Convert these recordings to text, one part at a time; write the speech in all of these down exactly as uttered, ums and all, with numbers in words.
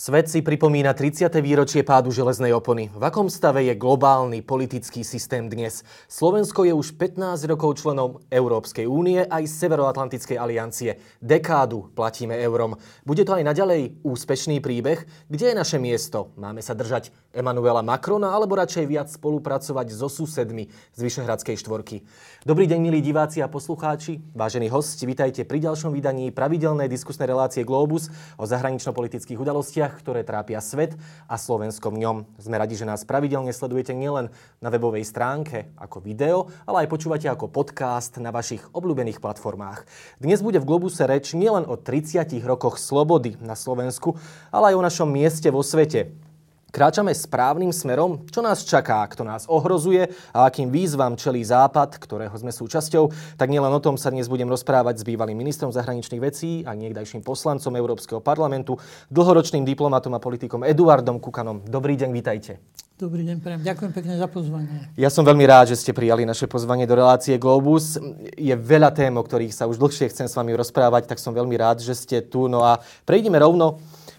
Svet si pripomína tridsiate výročie pádu železnej opony. V akom stave je globálny politický systém dnes? Slovensko je už pätnásť rokov členom Európskej únie aj Severoatlantickej aliancie. Dekádu platíme eurom. Bude to aj naďalej úspešný príbeh? Kde je naše miesto? Máme sa držať Emmanuela Macrona alebo radšej viac spolupracovať so susedmi z Vyšehradskej štvorky? Dobrý deň, milí diváci a poslucháči. Vážení hostia, vitajte pri ďalšom vydaní pravidelnej diskusnej relácie Globus o zahranično-politických udalostiach, ktoré trápia svet a Slovensko v ňom. Sme radi, že nás pravidelne sledujete nielen na webovej stránke ako video, ale aj počúvate ako podcast na vašich obľúbených platformách. Dnes bude v Globuse reč nielen o tridsiatich rokoch slobody na Slovensku, ale aj o našom mieste vo svete. Kráčame správnym smerom? Čo nás čaká, kto nás ohrozuje a akým výzvam čelí Západ, ktorého sme súčasťou? Tak nielen o tom sa dnes budem rozprávať s bývalým ministrom zahraničných vecí a niekdajším poslancom Európskeho parlamentu, dlhoročným diplomatom a politikom Eduardom Kukanom. Dobrý deň, vítajte. Dobrý deň, prejem. Ďakujem pekne za pozvanie. Ja som veľmi rád, že ste prijali naše pozvanie do relácie Globus. Je veľa tém, o ktorých sa už dlhšie chcem s vami rozprávať, tak som veľmi rád, že ste tu. No a prejdeme rovno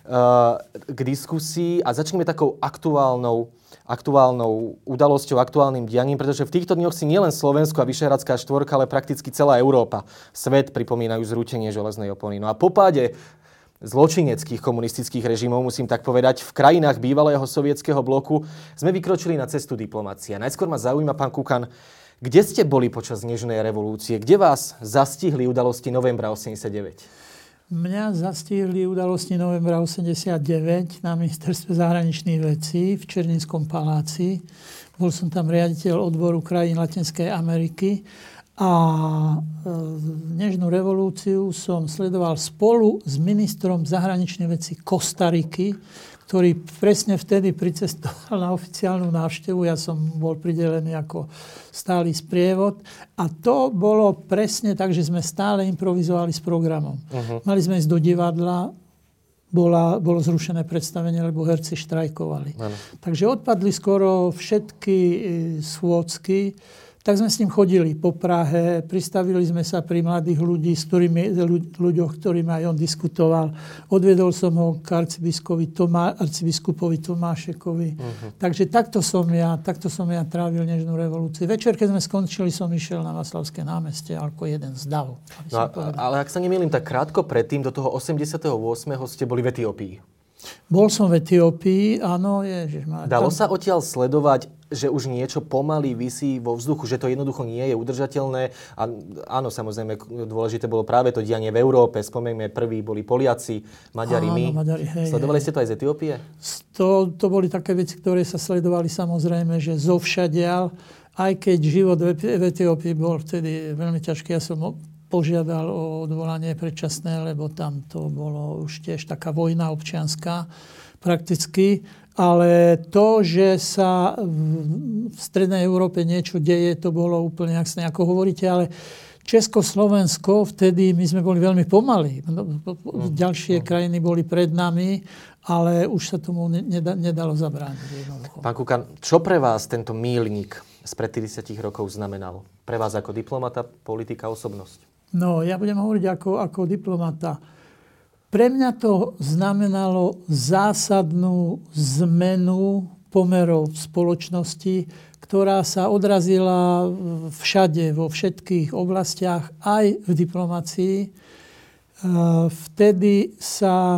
k diskusii a začneme takou aktuálnou, aktuálnou udalosťou, aktuálnym dianím, pretože v týchto dňoch si nielen Slovensko a Vyšehradská štvorka, ale prakticky celá Európa, svet pripomínajú zrútenie železnej opony. No a po páde zločineckých komunistických režimov, musím tak povedať, v krajinách bývalého sovietskeho bloku sme vykročili na cestu diplomacie. Najskôr ma zaujíma, pán Kukan, kde ste boli počas Nežnej revolúcie? Kde vás zastihli udalosti novembra osemdesiatdeväť? Mňa zastihli udalosti novembra osemdesiatdeväť na ministerstve zahraničných vecí v Černinskom paláci. Bol som tam riaditeľ odboru krajín Latinskej Ameriky a Nežnú revolúciu som sledoval spolu s ministrom zahraničných vecí Kostariky, ktorý presne vtedy pricestoval na oficiálnu návštevu. Ja som bol pridelený ako stály sprievod. A to bolo presne tak, že sme stále improvizovali s programom. Uh-huh. Mali sme ísť do divadla, bola, bolo zrušené predstavenie, lebo herci štrajkovali. Uh-huh. Takže odpadli skoro všetky schôdzky. Tak sme s ním chodili po Prahe, pristavili sme sa pri mladých ľudí, s ktorými, ľuďoch, ktorými aj on diskutoval. Odvedol som ho k arcibiskupovi, Tomá, arcibiskupovi Tomášekovi. Uh-huh. Takže takto som, ja, takto som ja trávil Nežnú revolúciu. Večer, keď sme skončili, som išiel na Václavské námestie ako jeden z davu. No, ale ak sa nemýlim, tak krátko predtým, do toho osemdesiateho ôsmeho ste boli v Etiópii. Bol som v Etiópii, áno. Ježišmar. Dalo sa odtiaľ sledovať, že už niečo pomaly visí vo vzduchu, že to jednoducho nie je udržateľné. A áno, samozrejme, dôležité bolo práve to dianie v Európe. Spomeňme, prví boli Poliaci, Maďari, áno, my. Maďari, hej, Sledovali hej. ste to aj z Etiópie? To, to boli také veci, ktoré sa sledovali samozrejme, že zovšadiaľ, aj keď život v Etiópii bol vtedy veľmi ťažký. Ja som požiadal o odvolanie predčasné, lebo tam to bolo už tiež taká vojna občianská prakticky. Ale to, že sa v strednej Európe niečo deje, to bolo úplne jasné, ako hovoríte, ale Československo, vtedy my sme boli veľmi pomalí. Ďalšie krajiny boli pred nami, ale už sa tomu nedalo zabrániť. Pán Kukan, čo pre vás tento míľnik spred tridsiatich rokov znamenal? Pre vás ako diplomata, politika, osobnosť? No, ja budem hovoriť ako, ako diplomata. Pre mňa to znamenalo zásadnú zmenu pomerov v spoločnosti, ktorá sa odrazila všade, vo všetkých oblastiach, aj v diplomácii. Vtedy sa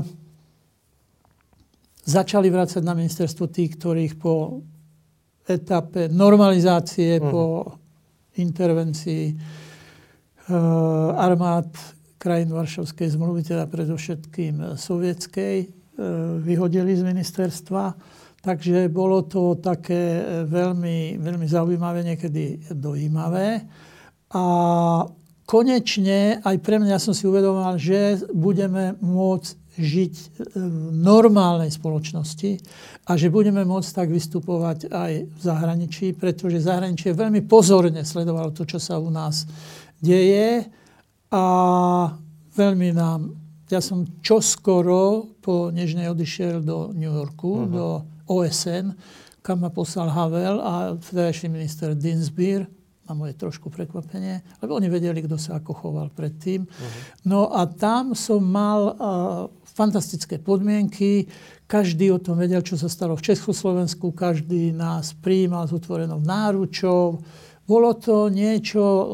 začali vracať na ministerstvo tí, ktorých po etape normalizácie, mm. po intervencii armád krajín Varšavskej zmluvy, teda predovšetkým sovietskej, vyhodili z ministerstva. Takže bolo to také veľmi, veľmi zaujímavé, niekedy dojímavé. A konečne aj pre mňa, ja som si uvedomoval, že budeme môcť žiť v normálnej spoločnosti a že budeme môcť tak vystupovať aj v zahraničí, pretože zahraničie veľmi pozorne sledovalo to, čo sa u nás deje a veľmi nám... Ja som čoskoro po Nežnej odišiel do New Yorku, uh-huh. do ó es en, kam ma poslal Havel a vtedajší minister Dinsbier, na moje trošku prekvapenie, lebo oni vedeli, kto sa ako choval predtým. Uh-huh. No a tam som mal uh, fantastické podmienky, každý o tom vedel, čo sa stalo v Československu, každý nás prijímal s otvorenou náručou. Bolo to niečo uh,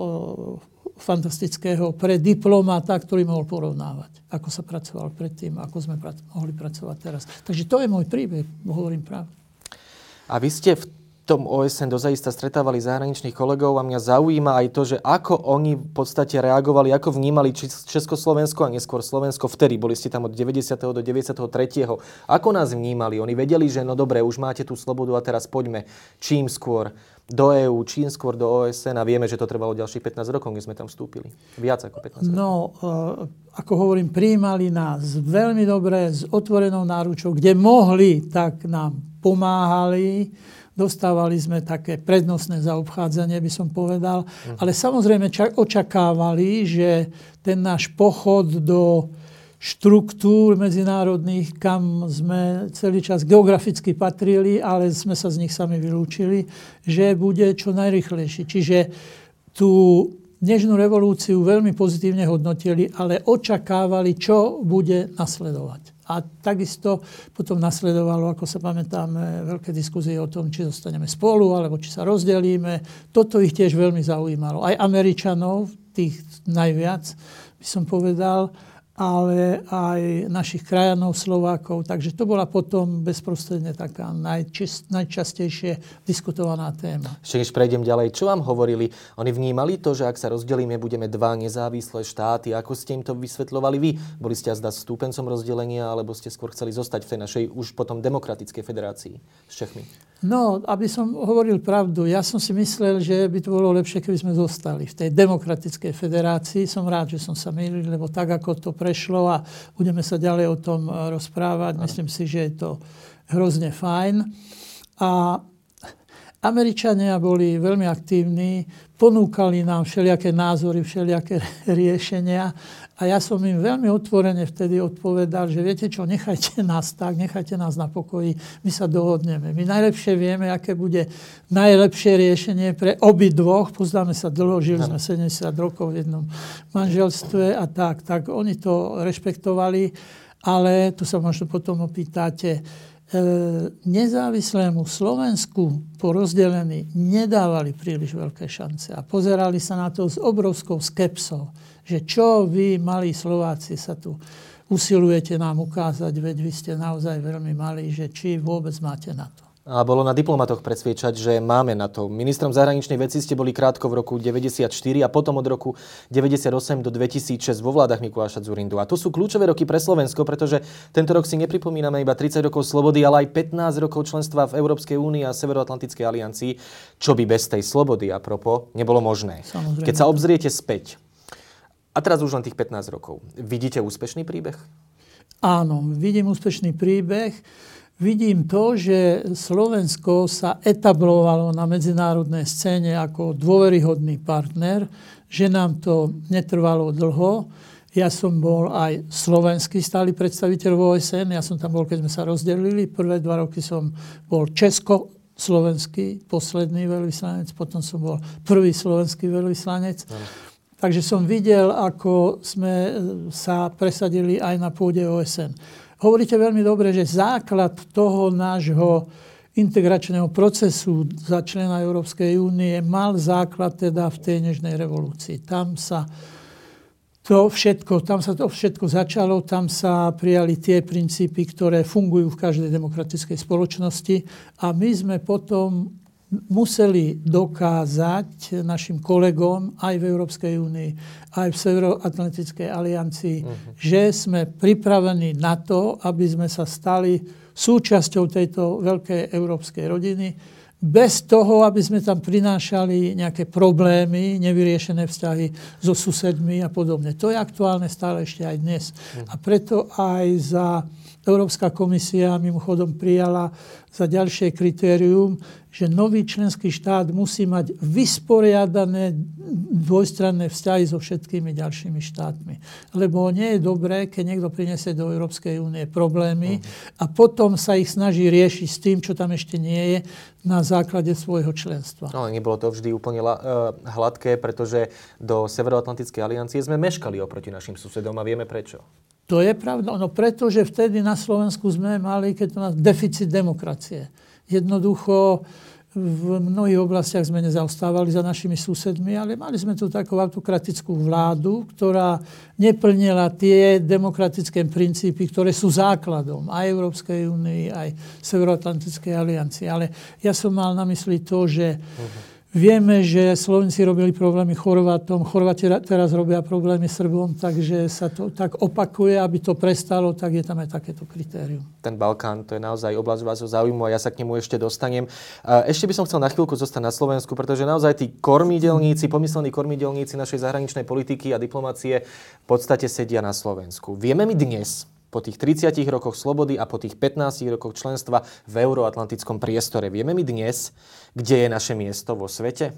fantastického pre diplomata, ktorý mohol porovnávať, ako sa pracoval predtým, ako sme prac- mohli pracovať teraz. Takže to je môj príbeh, hovorím pravdu. A vy ste v tom ó es en dozajista stretávali zahraničných kolegov a mňa zaujíma aj to, že ako oni v podstate reagovali, ako vnímali Československo a neskôr Slovensko vtedy. Boli ste tam od deväťdesiateho do deväťdesiattritého Ako nás vnímali? Oni vedeli, že no dobre, už máte tú slobodu a teraz poďme čím skôr do é ú, čím skôr do ó es en a vieme, že to trvalo ďalších pätnásť rokov, keď sme tam vstúpili. Viac ako pätnásť rokov. No, ako hovorím, prijímali nás veľmi dobre, s otvorenou náručou, kde mohli, tak nám pomáhali. Dostávali sme také prednostné zaobchádzanie, by som povedal. Uh-huh. Ale samozrejme ča- očakávali, že ten náš pochod do štruktúr medzinárodných, kam sme celý čas geograficky patrili, ale sme sa z nich sami vylúčili, že bude čo najrýchlejší. Čiže tú Nežnú revolúciu veľmi pozitívne hodnotili, ale očakávali, čo bude nasledovať. A takisto potom nasledovalo, ako sa pamätáme, veľké diskusie o tom, či zostaneme spolu, alebo či sa rozdelíme. Toto ich tiež veľmi zaujímalo. Aj Američanov, tých najviac, by som povedal, ale aj našich krajanov, Slovákov. Takže to bola potom bezprostredne taká najčist, najčastejšie diskutovaná téma. Ešte než prejdem ďalej, čo vám hovorili? Oni vnímali to, že ak sa rozdelíme, budeme dva nezávislé štáty. Ako ste im to vysvetľovali vy? Boli ste azda stúpencom rozdelenia, alebo ste skôr chceli zostať v tej našej už potom demokratickej federácii s Čechmi? No, aby som hovoril pravdu, ja som si myslel, že by to bolo lepšie, keby sme zostali v tej demokratickej federácii. Som rád, že som sa mýlil, lebo tak, ako to prešlo a budeme sa ďalej o tom rozprávať, ano. Myslím si, že je to hrozne fajn. A Američania boli veľmi aktívni, ponúkali nám všelijaké názory, všelijaké riešenia a ja som im veľmi otvorene vtedy odpovedal, že viete čo, nechajte nás tak, nechajte nás na pokoji, my sa dohodneme. My najlepšie vieme, aké bude najlepšie riešenie pre obidvoch. Poznáme sa dlho, žili sme sedemdesiat rokov v jednom manželstve a tak. Tak oni to rešpektovali, ale tu sa možno potom opýtate, nezávislému Slovensku po rozdelení nedávali príliš veľké šance a pozerali sa na to s obrovskou skepsou, že čo vy, malí Slováci, sa tu usilujete nám ukázať, veď vy ste naozaj veľmi malí, že či vôbec máte na to. A bolo na diplomatoch presviečať, že máme na to. Ministrom zahraničnej veci ste boli krátko v roku deväťdesiatštyri a potom od roku deväťdesiatosem do dvetisícšesť vo vládach Mikuláša Dzurindu. A to sú kľúčové roky pre Slovensko, pretože tento rok si nepripomíname iba tridsať rokov slobody, ale aj pätnásť rokov členstva v Európskej únii a Severoatlantickej aliancii, čo by bez tej slobody, apropo, nebolo možné. Samozrejme. Keď sa obzriete späť, a teraz už len tých pätnásť rokov, vidíte úspešný príbeh? Áno, vidím úspešný príbeh. Vidím to, že Slovensko sa etablovalo na medzinárodnej scéne ako dôveryhodný partner, že nám to netrvalo dlho. Ja som bol aj slovenský stály predstaviteľ v ó es en, ja som tam bol, keď sme sa rozdelili. Prvé dva roky som bol československý posledný veľvyslanec, potom som bol prvý slovenský veľvyslanec. No. Takže som videl, ako sme sa presadili aj na pôde ó es en. Hovoríte veľmi dobre, že základ toho nášho integračného procesu za člena Európskej únie mal základ teda v tej nežnej revolúcii. Tam sa to všetko, tam sa to všetko začalo, tam sa prijali tie princípy, ktoré fungujú v každej demokratickej spoločnosti a my sme potom museli dokázať našim kolegom aj v Európskej únii, aj v Severoatlantickej aliancii, uh-huh. že sme pripravení na to, aby sme sa stali súčasťou tejto veľkej európskej rodiny, bez toho, aby sme tam prinášali nejaké problémy, nevyriešené vzťahy so susedmi a podobne. To je aktuálne stále ešte aj dnes. Uh-huh. A preto aj za Európska komisia mimochodom prijala za ďalšie kritérium, že nový členský štát musí mať vysporiadané dvojstranné vzťahy so všetkými ďalšími štátmi. Lebo nie je dobré, keď niekto prinesie do Európskej únie problémy uh-huh. a potom sa ich snaží riešiť s tým, čo tam ešte nie je, na základe svojho členstva. No, nebolo to vždy úplne la, uh, hladké, pretože do Severoatlantickej aliancie sme meškali oproti našim susedom a vieme prečo. To je pravda. No pretože vtedy na Slovensku sme mali, keď to nás, deficit demokracie. Jednoducho v mnohých oblastiach sme nezaostávali za našimi susedmi, ale mali sme tu takú autokratickú vládu, ktorá neplnila tie demokratické princípy, ktoré sú základom aj Európskej únie, aj Severoatlantickej aliancie. Ale ja som mal na mysli to, že uh-huh. vieme, že Slovenci robili problémy Chorvátom, Chorváti teraz robia problémy Srbom, takže sa to tak opakuje, aby to prestalo, tak je tam aj takéto kritérium. Ten Balkán, to je naozaj oblasť vášho záujmu a ja sa k nemu ešte dostanem. Ešte by som chcel na chvíľku zostať na Slovensku, pretože naozaj tí kormidelníci, pomyslení kormidelníci našej zahraničnej politiky a diplomácie v podstate sedia na Slovensku. Vieme my dnes, po tých tridsiatich rokoch slobody a po tých pätnástich rokoch členstva v euroatlantickom priestore, vieme my dnes, kde je naše miesto vo svete?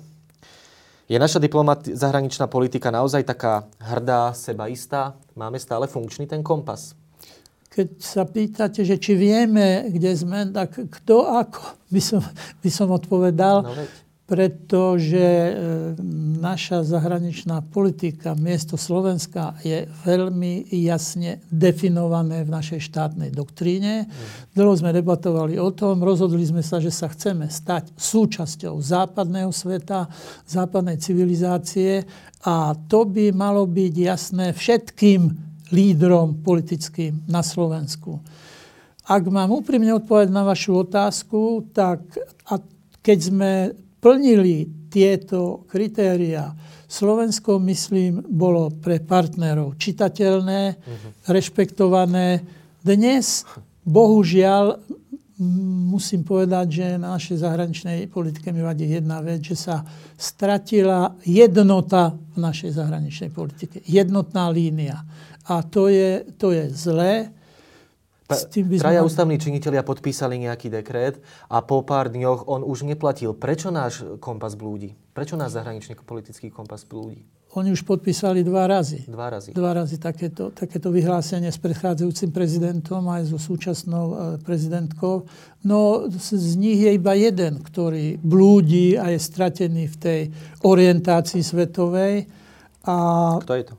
Je naša diplomati- zahraničná politika naozaj taká hrdá, sebaistá? Máme stále funkčný ten kompas? Keď sa pýtate, že či vieme, kde sme, tak kto ako by som, by som odpovedal, no, pretože e, naša zahraničná politika, miesto Slovenska je veľmi jasne definované v našej štátnej doktríne. Mm. Dlho sme debatovali o tom, rozhodli sme sa, že sa chceme stať súčasťou západného sveta, západnej civilizácie a to by malo byť jasné všetkým lídrom politickým na Slovensku. Ak mám úprimne odpovedať na vašu otázku, tak a keď sme plnili tieto kritériá, Slovensko, myslím, bolo pre partnerov čitateľné, uh-huh. rešpektované. Dnes, bohužiaľ, musím povedať, že na našej zahraničnej politike mi vadí jedna vec, že sa stratila jednota v našej zahraničnej politike. Jednotná línia. A to je, to je zlé. Traja ústavní činitelia podpísali nejaký dekret a po pár dňoch on už neplatil. Prečo náš kompas blúdi? Prečo náš zahraničný politický kompas blúdi? Oni už podpísali dva razy. Dva razy. Dva razy takéto, takéto vyhlásenie s predchádzajúcim prezidentom aj so súčasnou prezidentkou. No z nich je iba jeden, ktorý blúdi a je stratený v tej orientácii svetovej. A kto je to?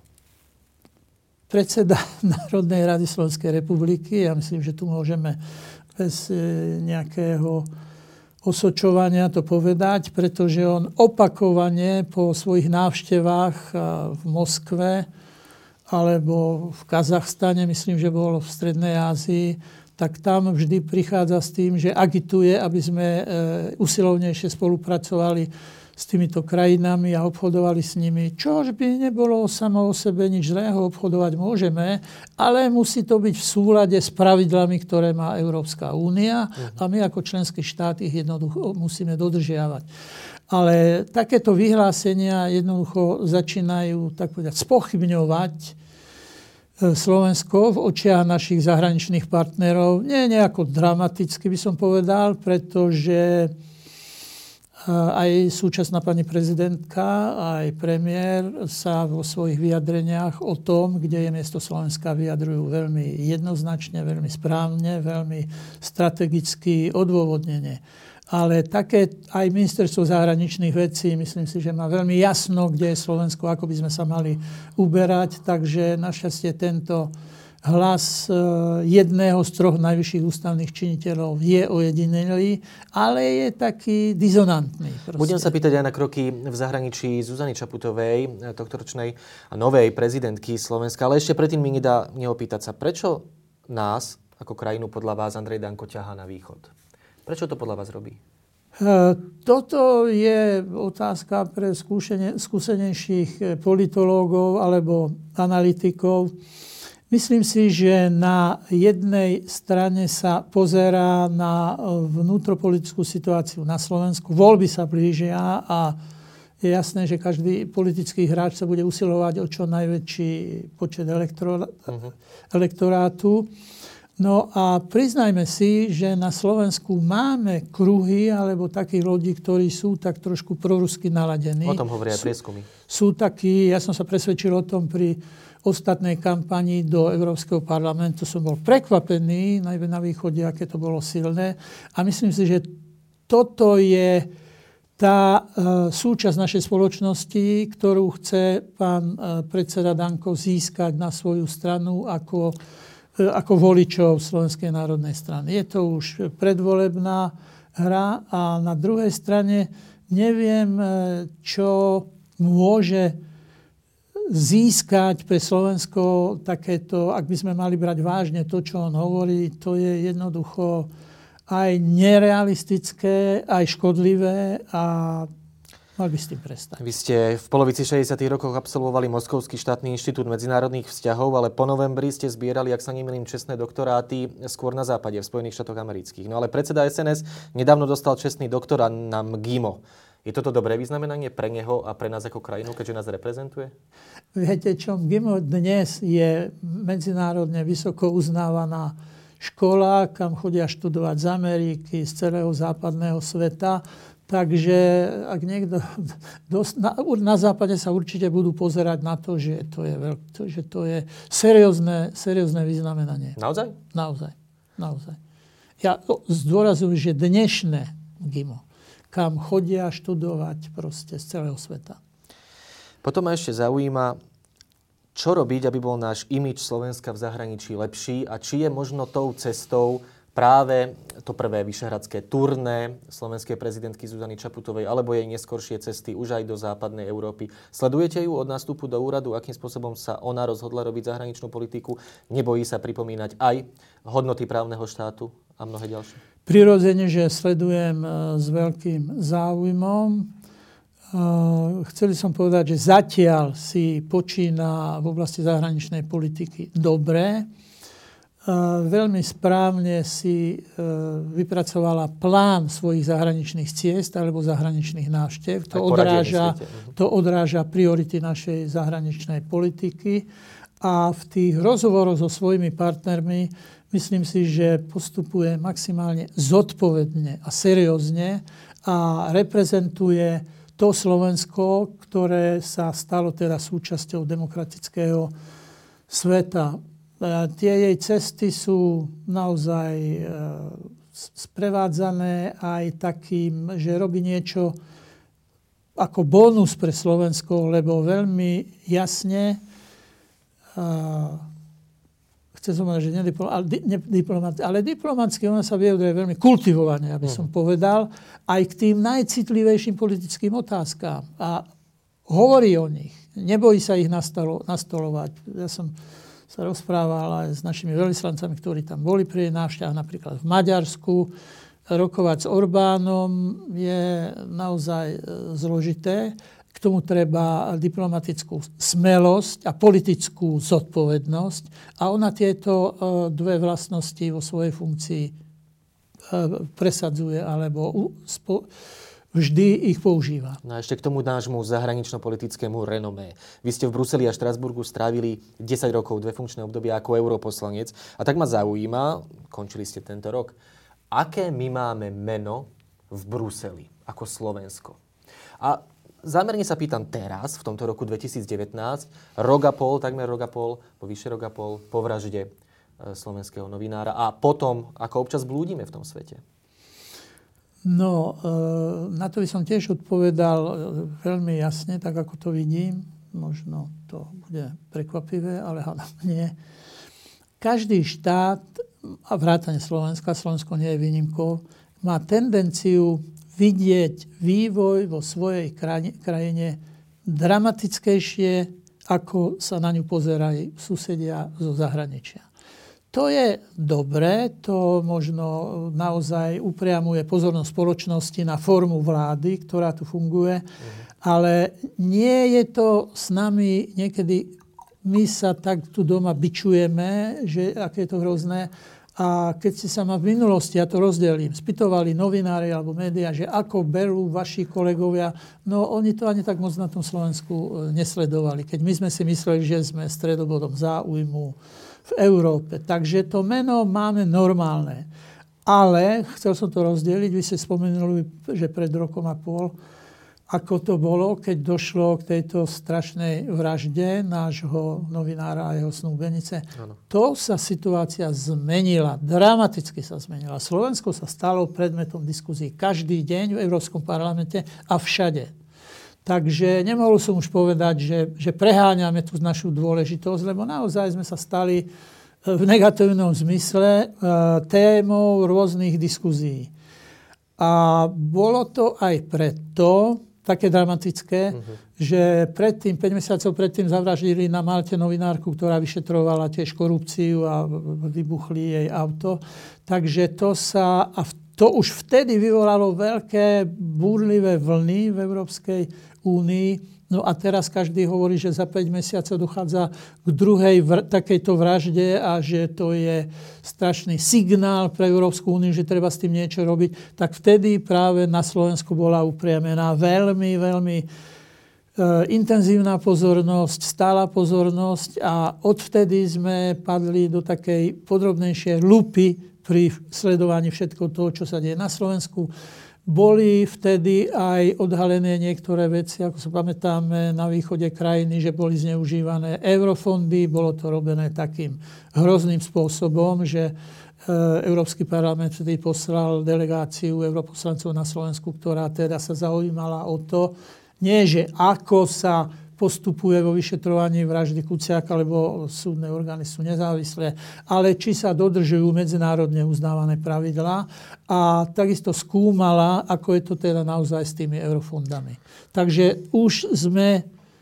Predseda Národnej rady Slovenskej republiky. Ja myslím, že tu môžeme bez nejakého osočovania to povedať, pretože on opakovane po svojich návštevách v Moskve alebo v Kazachstane, myslím, že bolo v Strednej Ázii, tak tam vždy prichádza s tým, že agituje, aby sme usilovnejšie spolupracovali s týmito krajinami a obchodovali s nimi. Čož by nebolo samo o sebe nič zlého, obchodovať môžeme, ale musí to byť v súlade s pravidlami, ktoré má Európska únia a my ako členský štát ich jednoducho musíme dodržiavať. Ale takéto vyhlásenia jednoducho začínajú tak povedať spochybňovať Slovensko v očiach našich zahraničných partnerov. Nie nejako dramaticky by som povedal, pretože aj súčasná pani prezidentka, aj premiér sa vo svojich vyjadreniach o tom, kde je miesto Slovenska, vyjadrujú veľmi jednoznačne, veľmi správne, veľmi strategicky odôvodnene. Ale také aj ministerstvo zahraničných vecí, myslím si, že má veľmi jasno, kde je Slovensko, ako by sme sa mali uberať. Takže našťastie tento hlas jedného z troch najvyšších ústavných činiteľov je ojedinelý, ale je taký dizonantný. Proste. Budem sa pýtať aj na kroky v zahraničí Zuzany Čaputovej, tohtoročnej a novej prezidentky Slovenska. Ale ešte predtým mi nedá neopýtať sa, prečo nás, ako krajinu podľa vás, Andrej Danko ťahá na východ? Prečo to podľa vás robí? Toto je otázka pre skúsenejších politológov alebo analytikov. Myslím si, že na jednej strane sa pozerá na vnútropolitickú situáciu na Slovensku. Voľby sa blížia a je jasné, že každý politický hráč sa bude usilovať o čo najväčší počet elektorá- uh-huh. elektorátu. No a priznajme si, že na Slovensku máme kruhy alebo takých ľudí, ktorí sú tak trošku prorusky naladení. O tom hovoria aj prieskumy. Sú, sú takí, ja som sa presvedčil o tom pri ostatnej kampani do Európskeho parlamentu. Som bol prekvapený, najmä na východe, aké to bolo silné. A myslím si, že toto je tá e, súčasť našej spoločnosti, ktorú chce pán e, predseda Danko získať na svoju stranu ako ako voličov Slovenskej národnej strany. Je to už predvolebná hra a na druhej strane neviem, čo môže získať pre Slovensko takéto, ak by sme mali brať vážne to, čo on hovorí, to je jednoducho aj nerealistické, aj škodlivé a mal by s tým prestať. Vy ste v polovici šesťdesiatych rokoch absolvovali Moskovský štátny inštitút medzinárodných vzťahov, ale po novembri ste zbierali, ak sa nemýlim, čestné doktoráty skôr na západe, v Spojených štátoch amerických. No ale predseda es en es nedávno dostal čestný doktorát na MGIMO. Je toto dobré vyznamenanie pre neho a pre nás ako krajinu, keďže nás reprezentuje? Viete čo, MGIMO dnes je medzinárodne vysoko uznávaná škola, kam chodia študovať z Ameriky, z celého západného sveta. Takže ak niekto... Dosť, na, na západe sa určite budú pozerať na to, že to je, veľk, to, že to je seriózne, seriózne vyznamenanie. Naozaj? Naozaj. Naozaj. Ja zdôrazňujem, že dnešné GIMO, kam chodia študovať proste z celého sveta. Potom ma ešte zaujíma, čo robiť, aby bol náš imidž Slovenska v zahraničí lepší a či je možno tou cestou práve to prvé vyšehradské turné slovenskej prezidentky Zuzany Čaputovej alebo jej neskoršie cesty už aj do západnej Európy. Sledujete ju od nástupu do úradu? Akým spôsobom sa ona rozhodla robiť zahraničnú politiku? Nebojí sa pripomínať aj hodnoty právneho štátu a mnohé ďalšie? Prirodzene, že sledujem s veľkým záujmom. Chceli som povedať, že zatiaľ si počína v oblasti zahraničnej politiky dobre. Veľmi správne si vypracovala plán svojich zahraničných ciest alebo zahraničných návštev. To odráža, to odráža priority našej zahraničnej politiky. A v tých rozhovoroch so svojimi partnermi myslím si, že postupuje maximálne zodpovedne a seriózne a reprezentuje to Slovensko, ktoré sa stalo teda súčasťou demokratického sveta. Tie jej cesty sú naozaj sprevádzané aj takým, že robí niečo ako bonus pre Slovensko, lebo veľmi jasne, chcem som povedať, že nediplomat, ale diplomaticky ona sa vyjadruje veľmi kultivovane, aby som povedal, aj k tým najcitlivejším politickým otázkám. A hovorí o nich. Nebojí sa ich nastolo, nastolovať. Ja som sa rozprával aj s našimi veľvyslancami, ktorí tam boli pri návštevách, napríklad v Maďarsku. Rokovať s Orbánom je naozaj zložité. K tomu treba diplomatickú smelosť a politickú zodpovednosť. A ona tieto dve vlastnosti vo svojej funkcii presadzuje alebo vždy ich používa. No a ešte k tomu nášmu zahranično-politickému renomé. Vy ste v Bruseli a Štrasburgu strávili desať rokov, dve funkčné obdobia ako europoslanec. A tak ma zaujíma, končili ste tento rok, aké my máme meno v Bruseli ako Slovensko. A zámerne sa pýtam teraz, v tomto roku dvetisícdevätnásť, rok a pol, takmer rok a pol, po vyše rok a pol, po vražde slovenského novinára a potom, ako občas blúdime v tom svete. No, na to by som tiež odpovedal veľmi jasne, tak ako to vidím. Možno to bude prekvapivé, ale nie. Každý štát, a vrátane Slovenska, Slovensko nie je výnimkou, má tendenciu vidieť vývoj vo svojej krajine dramatickejšie, ako sa na ňu pozerajú susedia zo zahraničia. To je dobré, to možno naozaj upriamuje pozornosť spoločnosti na formu vlády, ktorá tu funguje, mhm. ale nie je to s nami niekedy, my sa tak tu doma bičujeme, že aké je to hrozné, A keď si sa ma v minulosti, ja to rozdelím, spýtovali novinári alebo médiá, že ako berú vaši kolegovia, no oni to ani tak moc na tom Slovensku nesledovali. Keď my sme si mysleli, že sme stredobodom záujmu v Európe. Takže to meno máme normálne. Ale chcel som to rozdeliť, vy ste spomenuli, že pred rokom a pol, ako to bolo, keď došlo k tejto strašnej vražde nášho novinára a jeho snúbenice. Ano. To sa situácia zmenila, dramaticky sa zmenila. Slovensko sa stalo predmetom diskuzí každý deň v Európskom parlamente a všade. Takže nemohol som už povedať, že, že preháňame tú našu dôležitosť, lebo naozaj sme sa stali v negatívnom zmysle témou rôznych diskuzí. A bolo to aj preto také dramatické, uh-huh. že predtým, päť mesiacov predtým zavraždili na Malte novinárku, ktorá vyšetrovala tiež korupciu a vybuchli jej auto. Takže to sa, a to už vtedy vyvolalo veľké búrlivé vlny v Európskej únii. No a teraz každý hovorí, že za päť mesiacov dochádza k druhej vr- takejto vražde a že to je strašný signál pre Európsku úniu, že treba s tým niečo robiť. Tak vtedy práve na Slovensku bola upriamená veľmi, veľmi e, intenzívna pozornosť, stála pozornosť a odvtedy sme padli do takej podrobnejšej lupy pri sledovaní všetko toho, čo sa deje na Slovensku. Boli vtedy aj odhalené niektoré veci, ako sa pamätáme, na východe krajiny, že boli zneužívané eurofondy. Bolo to robené takým hrozným spôsobom, že Európsky parlament vtedy poslal delegáciu europoslancov na Slovensku, ktorá teda sa zaujímala o to, nie že ako sa postupuje vo vyšetrovaní vraždy Kuciaka, lebo súdne orgány sú nezávislé, ale či sa dodržujú medzinárodne uznávané pravidlá a takisto skúmala, ako je to teda naozaj s tými eurofondami. Takže už sme e,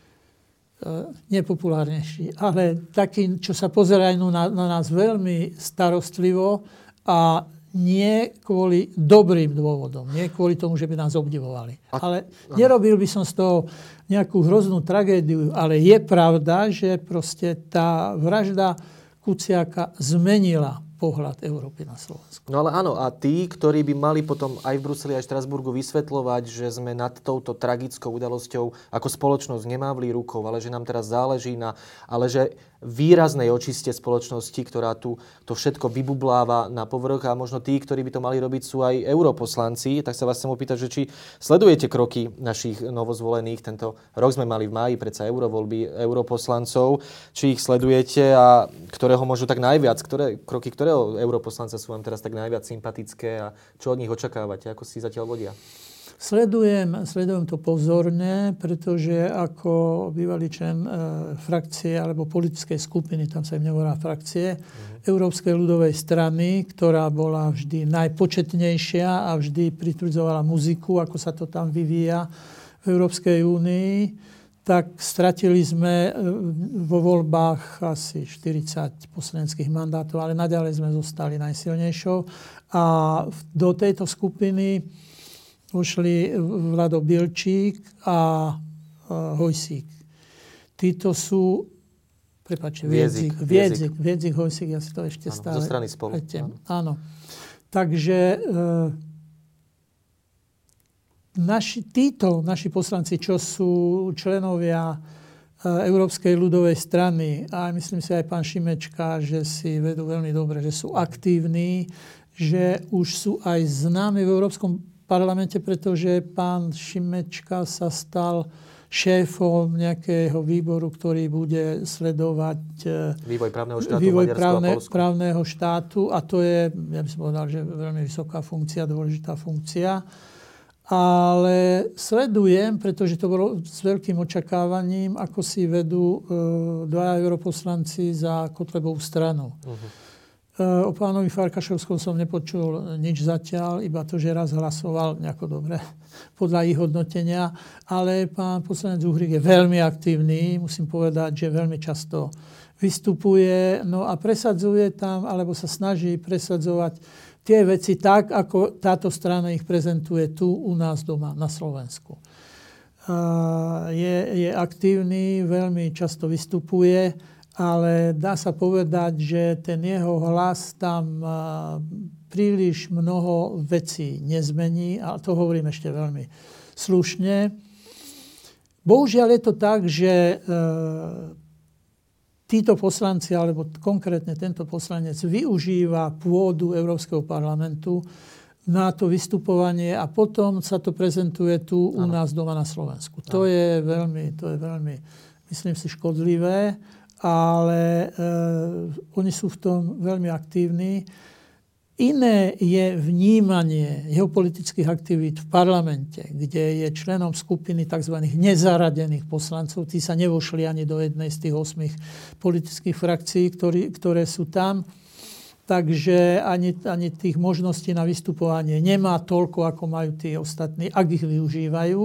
nepopulárnejší, ale takí, čo sa pozerajú na, na nás veľmi starostlivo a nie kvôli dobrým dôvodom, nie kvôli tomu, že by nás obdivovali. Ale nerobil by som z toho nejakú hroznú tragédiu, ale je pravda, že proste tá vražda Kuciaka zmenila pohľad Európy na Slovensku. No ale áno, a tí, ktorí by mali potom aj v Bruseli, aj v Štrasburgu vysvetľovať, že sme nad touto tragickou udalosťou ako spoločnosť nemávli rukou, ale že nám teraz záleží na, ale že výraznej očiste spoločnosti, ktorá tu to všetko vybubláva na povrch a možno tí, ktorí by to mali robiť, sú aj europoslanci. Tak sa vás chcem opýtať, že či sledujete kroky našich novozvolených. Tento rok sme mali v máji predsa eurovoľby europoslancov. Či ich sledujete a ktorého možno tak najviac, ktoré kroky ktorého europoslanca sú vám teraz tak najviac sympatické a čo od nich očakávate? Ako si zatiaľ vodia? Sledujem, sledujem to pozorne, pretože ako bývalý člen e, frakcie alebo politickej skupiny, tam sa im nevolá frakcie, mm. Európskej ľudovej strany, ktorá bola vždy najpočetnejšia a vždy pritvrdzovala muziku, ako sa to tam vyvíja v Európskej únii, tak stratili sme vo voľbách asi štyridsať poslaneckých mandátov, ale naďalej sme zostali najsilnejšou. A do tejto skupiny ušli Vlado Bilčík a Hojsík. Títo sú, prepáčte, Viedzik, Viedzik, Viedzik, Hojsík, ja si to ešte áno, stále... Zo strany Spolu. Áno. áno. Takže e, naši, títo naši poslanci, čo sú členovia e, Európskej ľudovej strany, a myslím si aj pán Šimečka, že si vedú veľmi dobre, že sú aktívni, že už sú aj známi v Európskom parlamente, pretože pán Šimečka sa stal šéfom nejakého výboru, ktorý bude sledovať vývoj právneho štátu, vývoj právne, právneho štátu a to je, ja by som povedal, že veľmi vysoká funkcia, dôležitá funkcia. Ale sledujem, pretože to bolo s veľkým očakávaním, ako si vedú e, dvaja europoslanci za Kotlebovú stranu. Uh-huh. O pánovi Farkašovskom som nepočul nič zatiaľ, iba to, že raz hlasoval nejako dobre podľa ich hodnotenia. Ale pán poslanec Uhrík je veľmi aktívny, musím povedať, že veľmi často vystupuje, no a presadzuje tam, alebo sa snaží presadzovať tie veci tak, ako táto strana ich prezentuje tu u nás doma na Slovensku. Je, je aktívny, veľmi často vystupuje ale dá sa povedať, že ten jeho hlas tam príliš mnoho vecí nezmení, a to hovorím ešte veľmi slušne. Bohužiaľ je to tak, že e, títo poslanci, alebo konkrétne tento poslanec, využíva pôdu Európskeho parlamentu na to vystupovanie a potom sa to prezentuje tu u ano. nás doma na Slovensku. Ano. To je veľmi, to je veľmi, myslím si, škodlivé, ale e, oni sú v tom veľmi aktívni. Iné je vnímanie jeho politických aktivít v parlamente, kde je členom skupiny tzv. Nezaradených poslancov. Tí sa nevošli ani do jednej z tých osmých politických frakcií, ktorý, ktoré sú tam. Takže ani, ani tých možností na vystupovanie nemá toľko, ako majú tí ostatní, ak ich využívajú.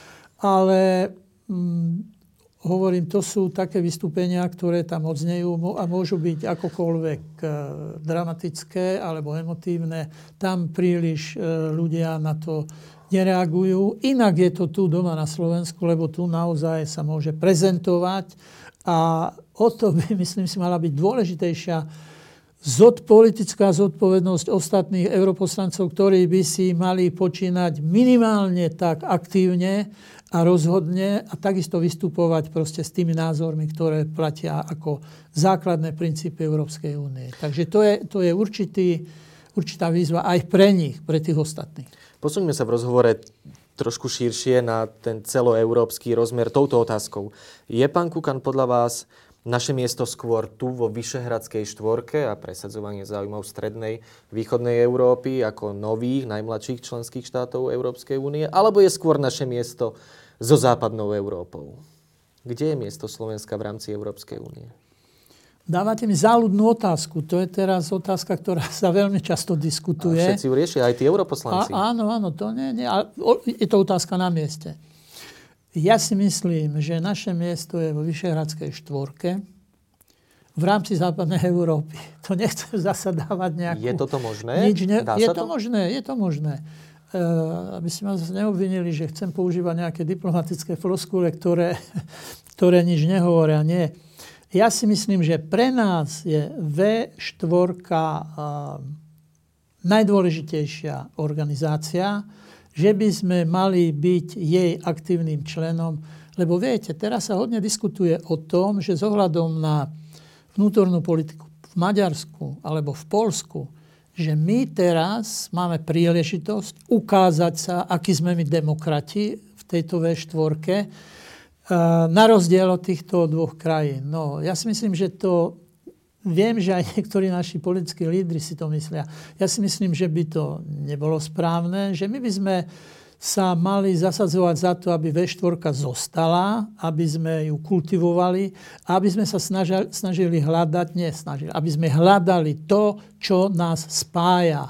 Ale hm, hovorím, to sú také vystúpenia, ktoré tam odznejú a môžu byť akokoľvek e, dramatické alebo emotívne. Tam príliš e, ľudia na to nereagujú. Inak je to tu doma na Slovensku, lebo tu naozaj sa môže prezentovať a o to by, myslím si, mala byť dôležitejšia zod, politická zodpovednosť ostatných europoslancov, ktorí by si mali počínať minimálne tak aktívne a rozhodne a takisto vystupovať proste s tými názormi, ktoré platia ako základné princípy Európskej únie. Takže to je, to je určitý, určitá výzva aj pre nich, pre tých ostatných. Posuňme sa v rozhovore trošku širšie na ten celoeurópsky rozmer touto otázkou. Je, pán Kukan, podľa vás naše miesto skôr tu vo Vyšehradskej štvorke a presadzovanie záujmov strednej východnej Európy ako nových, najmladších členských štátov Európskej únie, alebo je skôr naše miesto so západnou Európou? Kde je miesto Slovenska v rámci Európskej únie? Dávate mi záľudnú otázku. To je teraz otázka, ktorá sa veľmi často diskutuje. A všetci ju riešia, aj tí europoslanci. A, áno, áno, to nie, nie. Ale je to otázka na mieste. Ja si myslím, že naše miesto je vo Vyšehradskej štvorke v rámci západnej Európy. To nechcem zasa dávať nejakú... Je toto možné? Nič ne... Dá je sa to, to možné, je to možné. Uh, aby ste ma zase neobvinili, že chcem používať nejaké diplomatické floskule, ktoré, ktoré nič nehovoria. Nie. Ja si myslím, že pre nás je vé štyri uh, najdôležitejšia organizácia, že by sme mali byť jej aktívnym členom. Lebo viete, teraz sa hodne diskutuje o tom, že s ohľadom na vnútornú politiku v Maďarsku alebo v Poľsku, že my teraz máme príležitosť ukázať sa, akí sme my demokrati v tejto vé štyri, na rozdiel od týchto dvoch krajín. No, ja si myslím, že to... Viem, že aj niektorí naši politickí lídri si to myslia. Ja si myslím, že by to nebolo správne, že my by sme sa mali zasadzovať za to, aby vé štyri zostala, aby sme ju kultivovali a aby sme sa snažili, snažili hľadať, nie snažili, aby sme hľadali to, čo nás spája.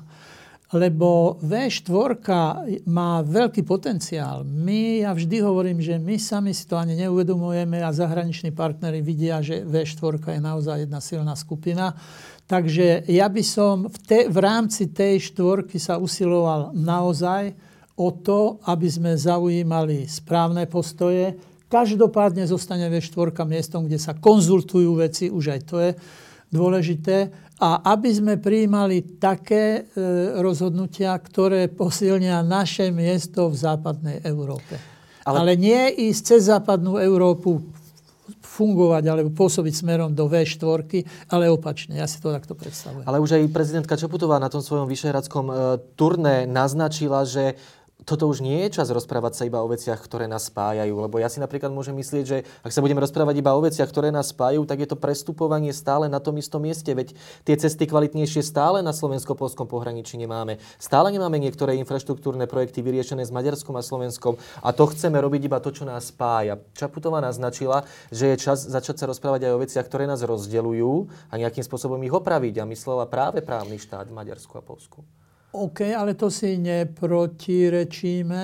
Lebo vé štyri má veľký potenciál. My, ja vždy hovorím, že my sami si to ani neuvedomujeme a zahraniční partneri vidia, že vé štyri je naozaj jedna silná skupina. Takže ja by som v, te, v rámci tej štvorky sa usiloval naozaj o to, aby sme zaujímali správne postoje. Každopádne zostane vé štyri miestom, kde sa konzultujú veci, už aj to je dôležité. A aby sme prijímali také e, rozhodnutia, ktoré posilnia naše miesto v západnej Európe. Ale, Ale nie ísť cez západnú Európu fungovať alebo pôsobiť smerom do vé štyri, ale opačne. Ja si to takto predstavujem. Ale už aj prezidentka Čaputová na tom svojom vyšehradskom e, turné naznačila, že toto už nie je čas rozprávať sa iba o veciach, ktoré nás spájajú. Lebo ja si napríklad môžem myslieť, že ak sa budeme rozprávať iba o veciach, ktoré nás spájajú, tak je to prestupovanie stále na tom istom mieste. Veď tie cesty kvalitnejšie stále na slovensko-poľskom pohraničí nemáme. Stále nemáme niektoré infraštruktúrne projekty vyriešené s Maďarskom a Slovenskom. A to chceme robiť iba to, čo nás spája. Čaputová naznačila, že je čas začať sa rozprávať aj o veciach, ktoré nás rozdeľujú a nejakým spôsobom ich opraviť. A myslela práve právny štát v Maďarsku a Poľsku. OK, ale to si neprotirečíme,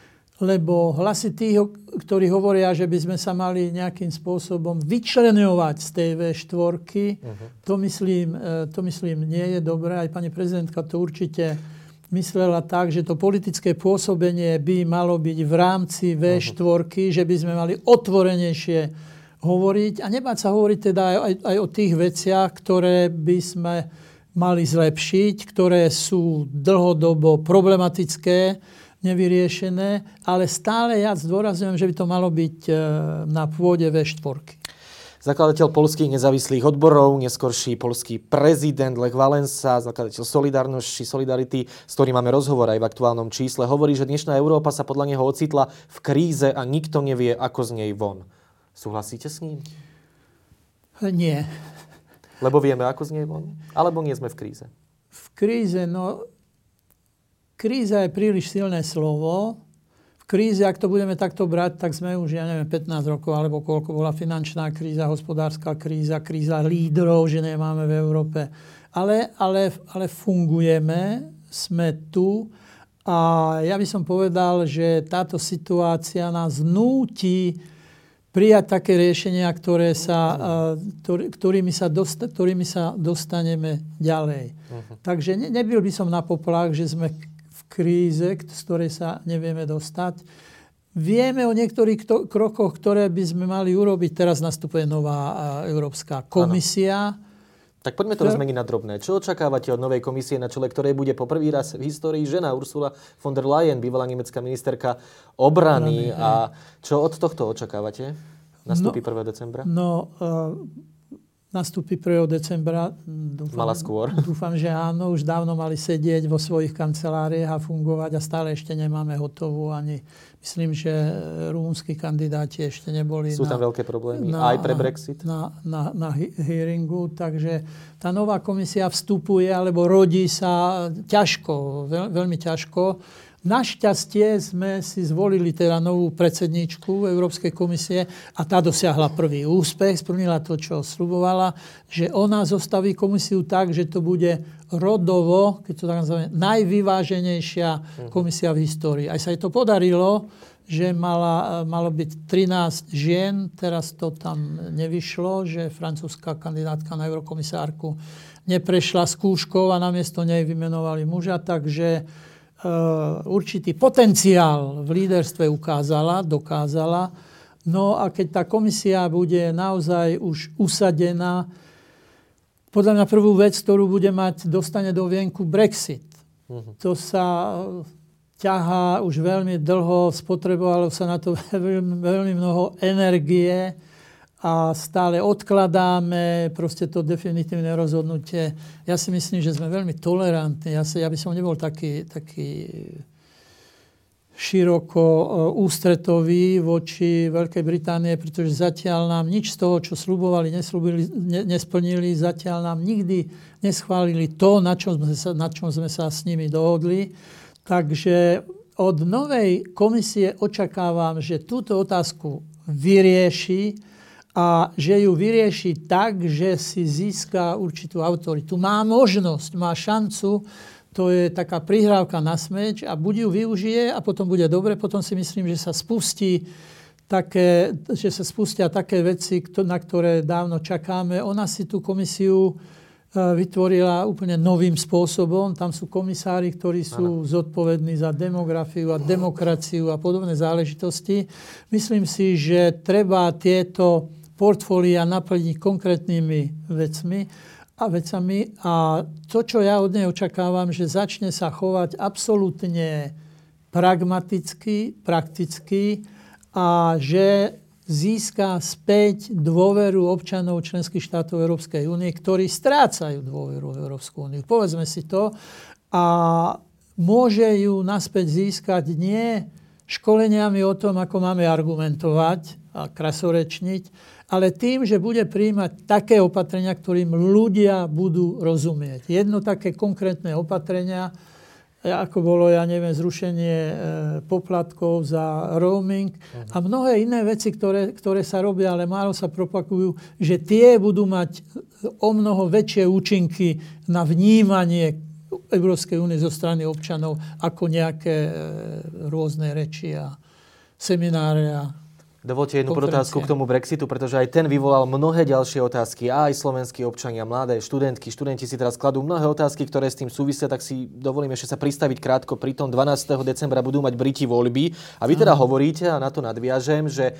lebo hlasy tých, ktorí hovoria, že by sme sa mali nejakým spôsobom vyčleňovať z tej vé štyri, uh-huh. to, myslím, to myslím nie je dobré. Aj pani prezidentka to určite myslela tak, že to politické pôsobenie by malo byť v rámci vé štyri, uh-huh. že by sme mali otvorenejšie hovoriť a nebáť sa hovoriť teda aj, aj o tých veciach, ktoré by sme mali zlepšiť, ktoré sú dlhodobo problematické, nevyriešené, ale stále ja zdôrazňujem, že by to malo byť na pôde vé štyri. Zakladateľ poľských nezávislých odborov, neskorší poľský prezident Lech Wałęsa, zakladateľ Solidarności, Solidarity, s ktorým máme rozhovor aj v aktuálnom čísle, hovorí, že dnešná Európa sa podľa neho ocitla v kríze a nikto nevie, ako z nej von. Súhlasíte s ním? Nie. Lebo vieme, ako z nej von? Alebo nie sme v kríze? V kríze, no... Kríza je príliš silné slovo. V kríze, ak to budeme takto brať, tak sme už, ja neviem, pätnásť rokov, alebo koľko bola finančná kríza, hospodárska kríza, kríza lídrov, že nemáme v Európe. Ale, ale, ale fungujeme, sme tu a ja by som povedal, že táto situácia nás núti prijať také riešenia, ktoré sa, ktorými, sa dosta, ktorými sa dostaneme ďalej. Uh-huh. Takže ne, nebyl by som na poplach, že sme kríze, z ktorej sa nevieme dostať. Vieme o niektorých to, krokoch, ktoré by sme mali urobiť. Teraz nastupuje nová Európska komisia. Ano. Tak poďme to rozmeniť na drobné. Čo očakávate od novej komisie, na čele ktorej bude poprvý raz v histórii žena Ursula von der Leyen, bývalá nemecká ministerka obrany? A čo od tohto očakávate? Nastúpi no, prvého decembra? No... Uh, Nastúpi prvého decembra. Dúfam, Mala skôr. Dúfam, že áno. Už dávno mali sedieť vo svojich kanceláriách a fungovať a stále ešte nemáme hotovú ani... Myslím, že rumúnsky kandidáti ešte neboli... Sú tam na, veľké problémy. Na, aj pre Brexit? Na, na, na, na hearingu. Takže tá nová komisia vstupuje alebo rodí sa ťažko. Veľ, veľmi ťažko. Našťastie sme si zvolili teda novú predsedníčku Európskej komisie a tá dosiahla prvý úspech, splnila to, čo sľubovala, že ona zostaví komisiu tak, že to bude rodovo, keď to tak nazveme, najvyváženejšia komisia v histórii. Aj sa jej to podarilo, že mala, malo byť trinásť žien, teraz to tam nevyšlo, že francúzska kandidátka na eurokomisárku neprešla skúškou a namiesto nej vymenovali muža, takže Uh, určitý potenciál v líderstve ukázala, dokázala. No a keď tá komisia bude naozaj už usadená, podľa mňa prvú vec, ktorú bude mať, dostane do vienku Brexit. Uh-huh. To sa ťahá už veľmi dlho, spotrebovalo sa na to veľmi, veľmi mnoho energie a stále odkladáme proste to definitívne rozhodnutie. Ja si myslím, že sme veľmi tolerantní. Ja, si, ja by som nebol taký, taký široko ústretový voči Veľkej Británie, pretože zatiaľ nám nič z toho, čo sľubovali, nesľubili, ne, nesplnili, zatiaľ nám nikdy neschválili to, na čom sme sa, na čom sme sa s nimi dohodli. Takže od novej komisie očakávam, že túto otázku vyrieši a že ju vyrieši tak, že si získa určitú autoritu. Má možnosť, má šancu, to je taká prihrávka na smeč a buď ju využije a potom bude dobre, potom si myslím, že sa spustí také, že sa spustia také veci, na ktoré dávno čakáme. Ona si tú komisiu vytvorila úplne novým spôsobom. Tam sú komisári, ktorí sú zodpovední za demografiu a demokraciu a podobné záležitosti. Myslím si, že treba tieto portfólia naplniť konkrétnymi vecmi a vecami. A to, čo ja od nej očakávam, že začne sa chovať absolútne pragmaticky, prakticky a že získa späť dôveru občanov členských štátov Európskej únie, ktorí strácajú dôveru v Európsku úniu. Povedzme si to. A môže ju naspäť získať nie školeniami o tom, ako máme argumentovať a krasorečniť, ale tým, že bude prijímať také opatrenia, ktorým ľudia budú rozumieť. Jedno také konkrétne opatrenia, ako bolo, ja neviem, zrušenie e, poplatkov za roaming uh-huh. a mnohé iné veci, ktoré, ktoré sa robia, ale málo sa propagujú, že tie budú mať o mnoho väčšie účinky na vnímanie Európskej únie zo strany občanov ako nejaké e, rôzne reči a semináre a Dovolte jednu podotázku k tomu Brexitu, pretože aj ten vyvolal mnohé ďalšie otázky. A aj slovenskí občania, mladé študentky, študenti si teraz kladú mnohé otázky, ktoré s tým súvisia, tak si dovolím ešte sa pristaviť krátko. Pri tom dvanásteho decembra budú mať Briti voľby. A vy teda hovoríte, a na to nadviažem, že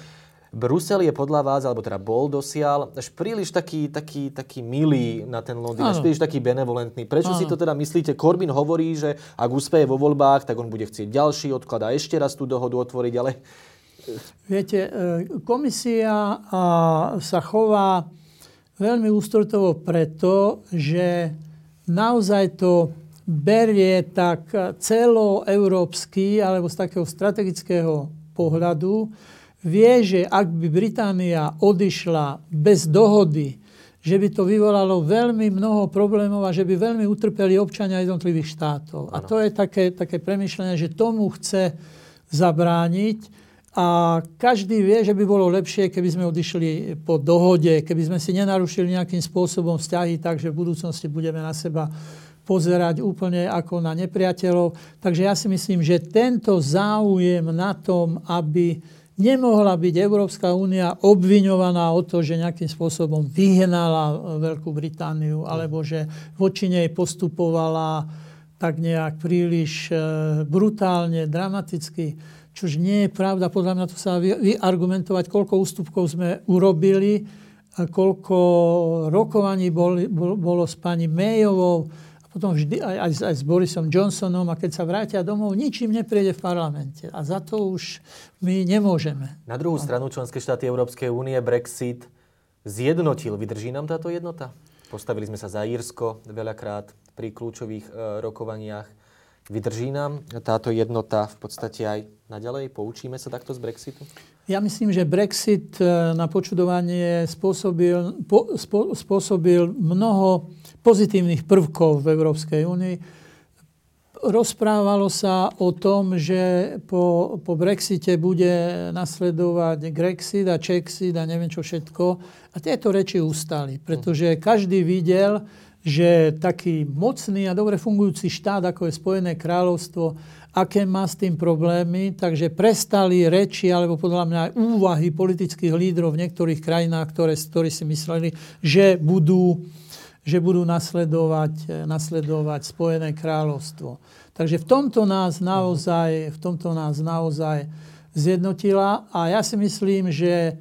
Brusel je podľa vás, alebo teda bol dosiaľ, až príliš taký, taký, taký milý na ten Londýn, až príliš taký benevolentný. Prečo ano. Si to teda myslíte? Corbyn hovorí, že ak úspeje vo voľbách, tak on bude chcieť ďalší odklad a ešte raz tú dohodu otvoriť, ale... Viete, komisia sa chová veľmi ústretovo preto, že naozaj to berie tak celoeurópsky alebo z takého strategického pohľadu. Vie, že ak by Británia odišla bez dohody, že by to vyvolalo veľmi mnoho problémov a že by veľmi utrpeli občania jednotlivých štátov. Ano. A to je také, také premýšľanie, že tomu chce zabrániť. A každý vie, že by bolo lepšie, keby sme odišli po dohode, keby sme si nenarušili nejakým spôsobom vzťahy, takže v budúcnosti budeme na seba pozerať úplne ako na nepriateľov. Takže ja si myslím, že tento záujem na tom, aby nemohla byť Európska únia obviňovaná o to, že nejakým spôsobom vyhnala Veľkú Britániu, alebo že voči nej postupovala tak nejak príliš brutálne, dramaticky. Čož nie je pravda. Podľa mňa to sa vyargumentovať, koľko ústupkov sme urobili, koľko rokovaní boli, bolo s pani Mayovou, potom vždy aj, aj, aj s Borisom Johnsonom, a keď sa vrátia domov, ničím nepriede v parlamente. A za to už my nemôžeme. Na druhú stranu členské štáty Európskej únie Brexit zjednotil. Vydrží nám táto jednota? Postavili sme sa za Írsko veľakrát pri kľúčových e, rokovaniach. Vydrží nám táto jednota v podstate aj naďalej? Poučíme sa takto z Brexitu? Ja myslím, že Brexit na počudovanie spôsobil, po, spo, spôsobil mnoho pozitívnych prvkov v Európskej únii. Rozprávalo sa o tom, že po, po Brexite bude nasledovať Grexit a Czexit a neviem čo všetko. A tieto reči ustali, pretože každý videl, že taký mocný a dobre fungujúci štát, ako je Spojené kráľovstvo, aké má s tým problémy, takže prestali reči, alebo podľa mňa aj úvahy politických lídrov v niektorých krajinách, ktoré, ktorí si mysleli, že budú, že budú nasledovať, nasledovať Spojené kráľovstvo. Takže v tomto nás naozaj, v tomto nás naozaj zjednotila a ja si myslím, že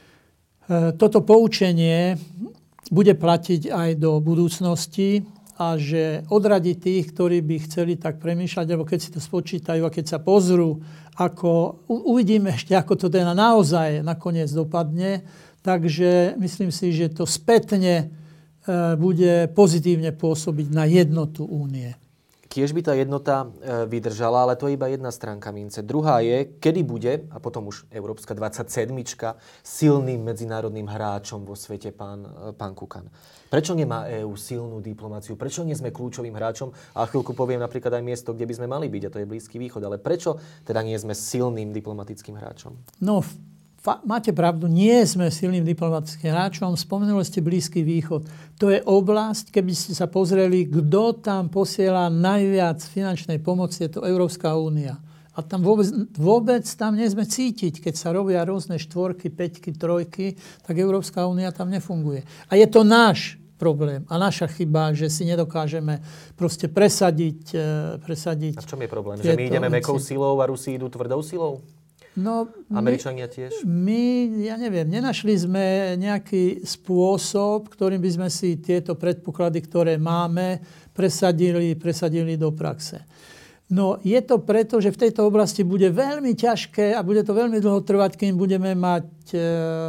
toto poučenie bude platiť aj do budúcnosti a že odradí tých, ktorí by chceli tak premýšľať, alebo keď si to spočítajú a keď sa pozrú, ako uvidíme ešte, ako to teda naozaj nakoniec dopadne. Takže myslím si, že to spätne bude pozitívne pôsobiť na jednotu únie. Kiež by tá jednota vydržala, ale to je iba jedna stránka mince. Druhá je, kedy bude, a potom už Európska dvadsaťsedmička, silným medzinárodným hráčom vo svete, pán, pán Kukan. Prečo nemá EÚ silnú diplomáciu? Prečo nie sme kľúčovým hráčom? A chvíľku poviem napríklad aj miesto, kde by sme mali byť, a to je Blízky východ. Ale prečo teda nie sme silným diplomatickým hráčom? No, fa- máte pravdu, nie sme silným diplomatickým hráčom. Spomenuli ste Blízky východ. To je oblasť, keby ste sa pozreli, kto tam posiela najviac finančnej pomoci, je to Európska únia. A tam vôbec, vôbec tam nie sme cítiť. Keď sa robia rôzne štvorky, päťky, trojky, tak Európska únia tam nefunguje. A je to náš problém a naša chyba, že si nedokážeme proste presadiť. presadiť a v čom je problém? Že my ideme mäkkou silou a Rusi idú tvrdou silou? No, Američania tiež? My, ja neviem, nenašli sme nejaký spôsob, ktorým by sme si tieto predpoklady, ktoré máme, presadili, presadili do praxe. No, je to preto, že v tejto oblasti bude veľmi ťažké a bude to veľmi dlho trvať, kým budeme mať e,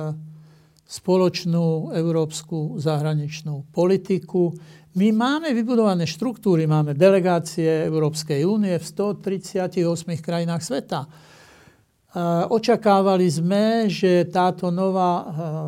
spoločnú európsku zahraničnú politiku. My máme vybudované štruktúry, máme delegácie Európskej únie v stotridsiatosem krajinách sveta. Očakávali sme, že táto nová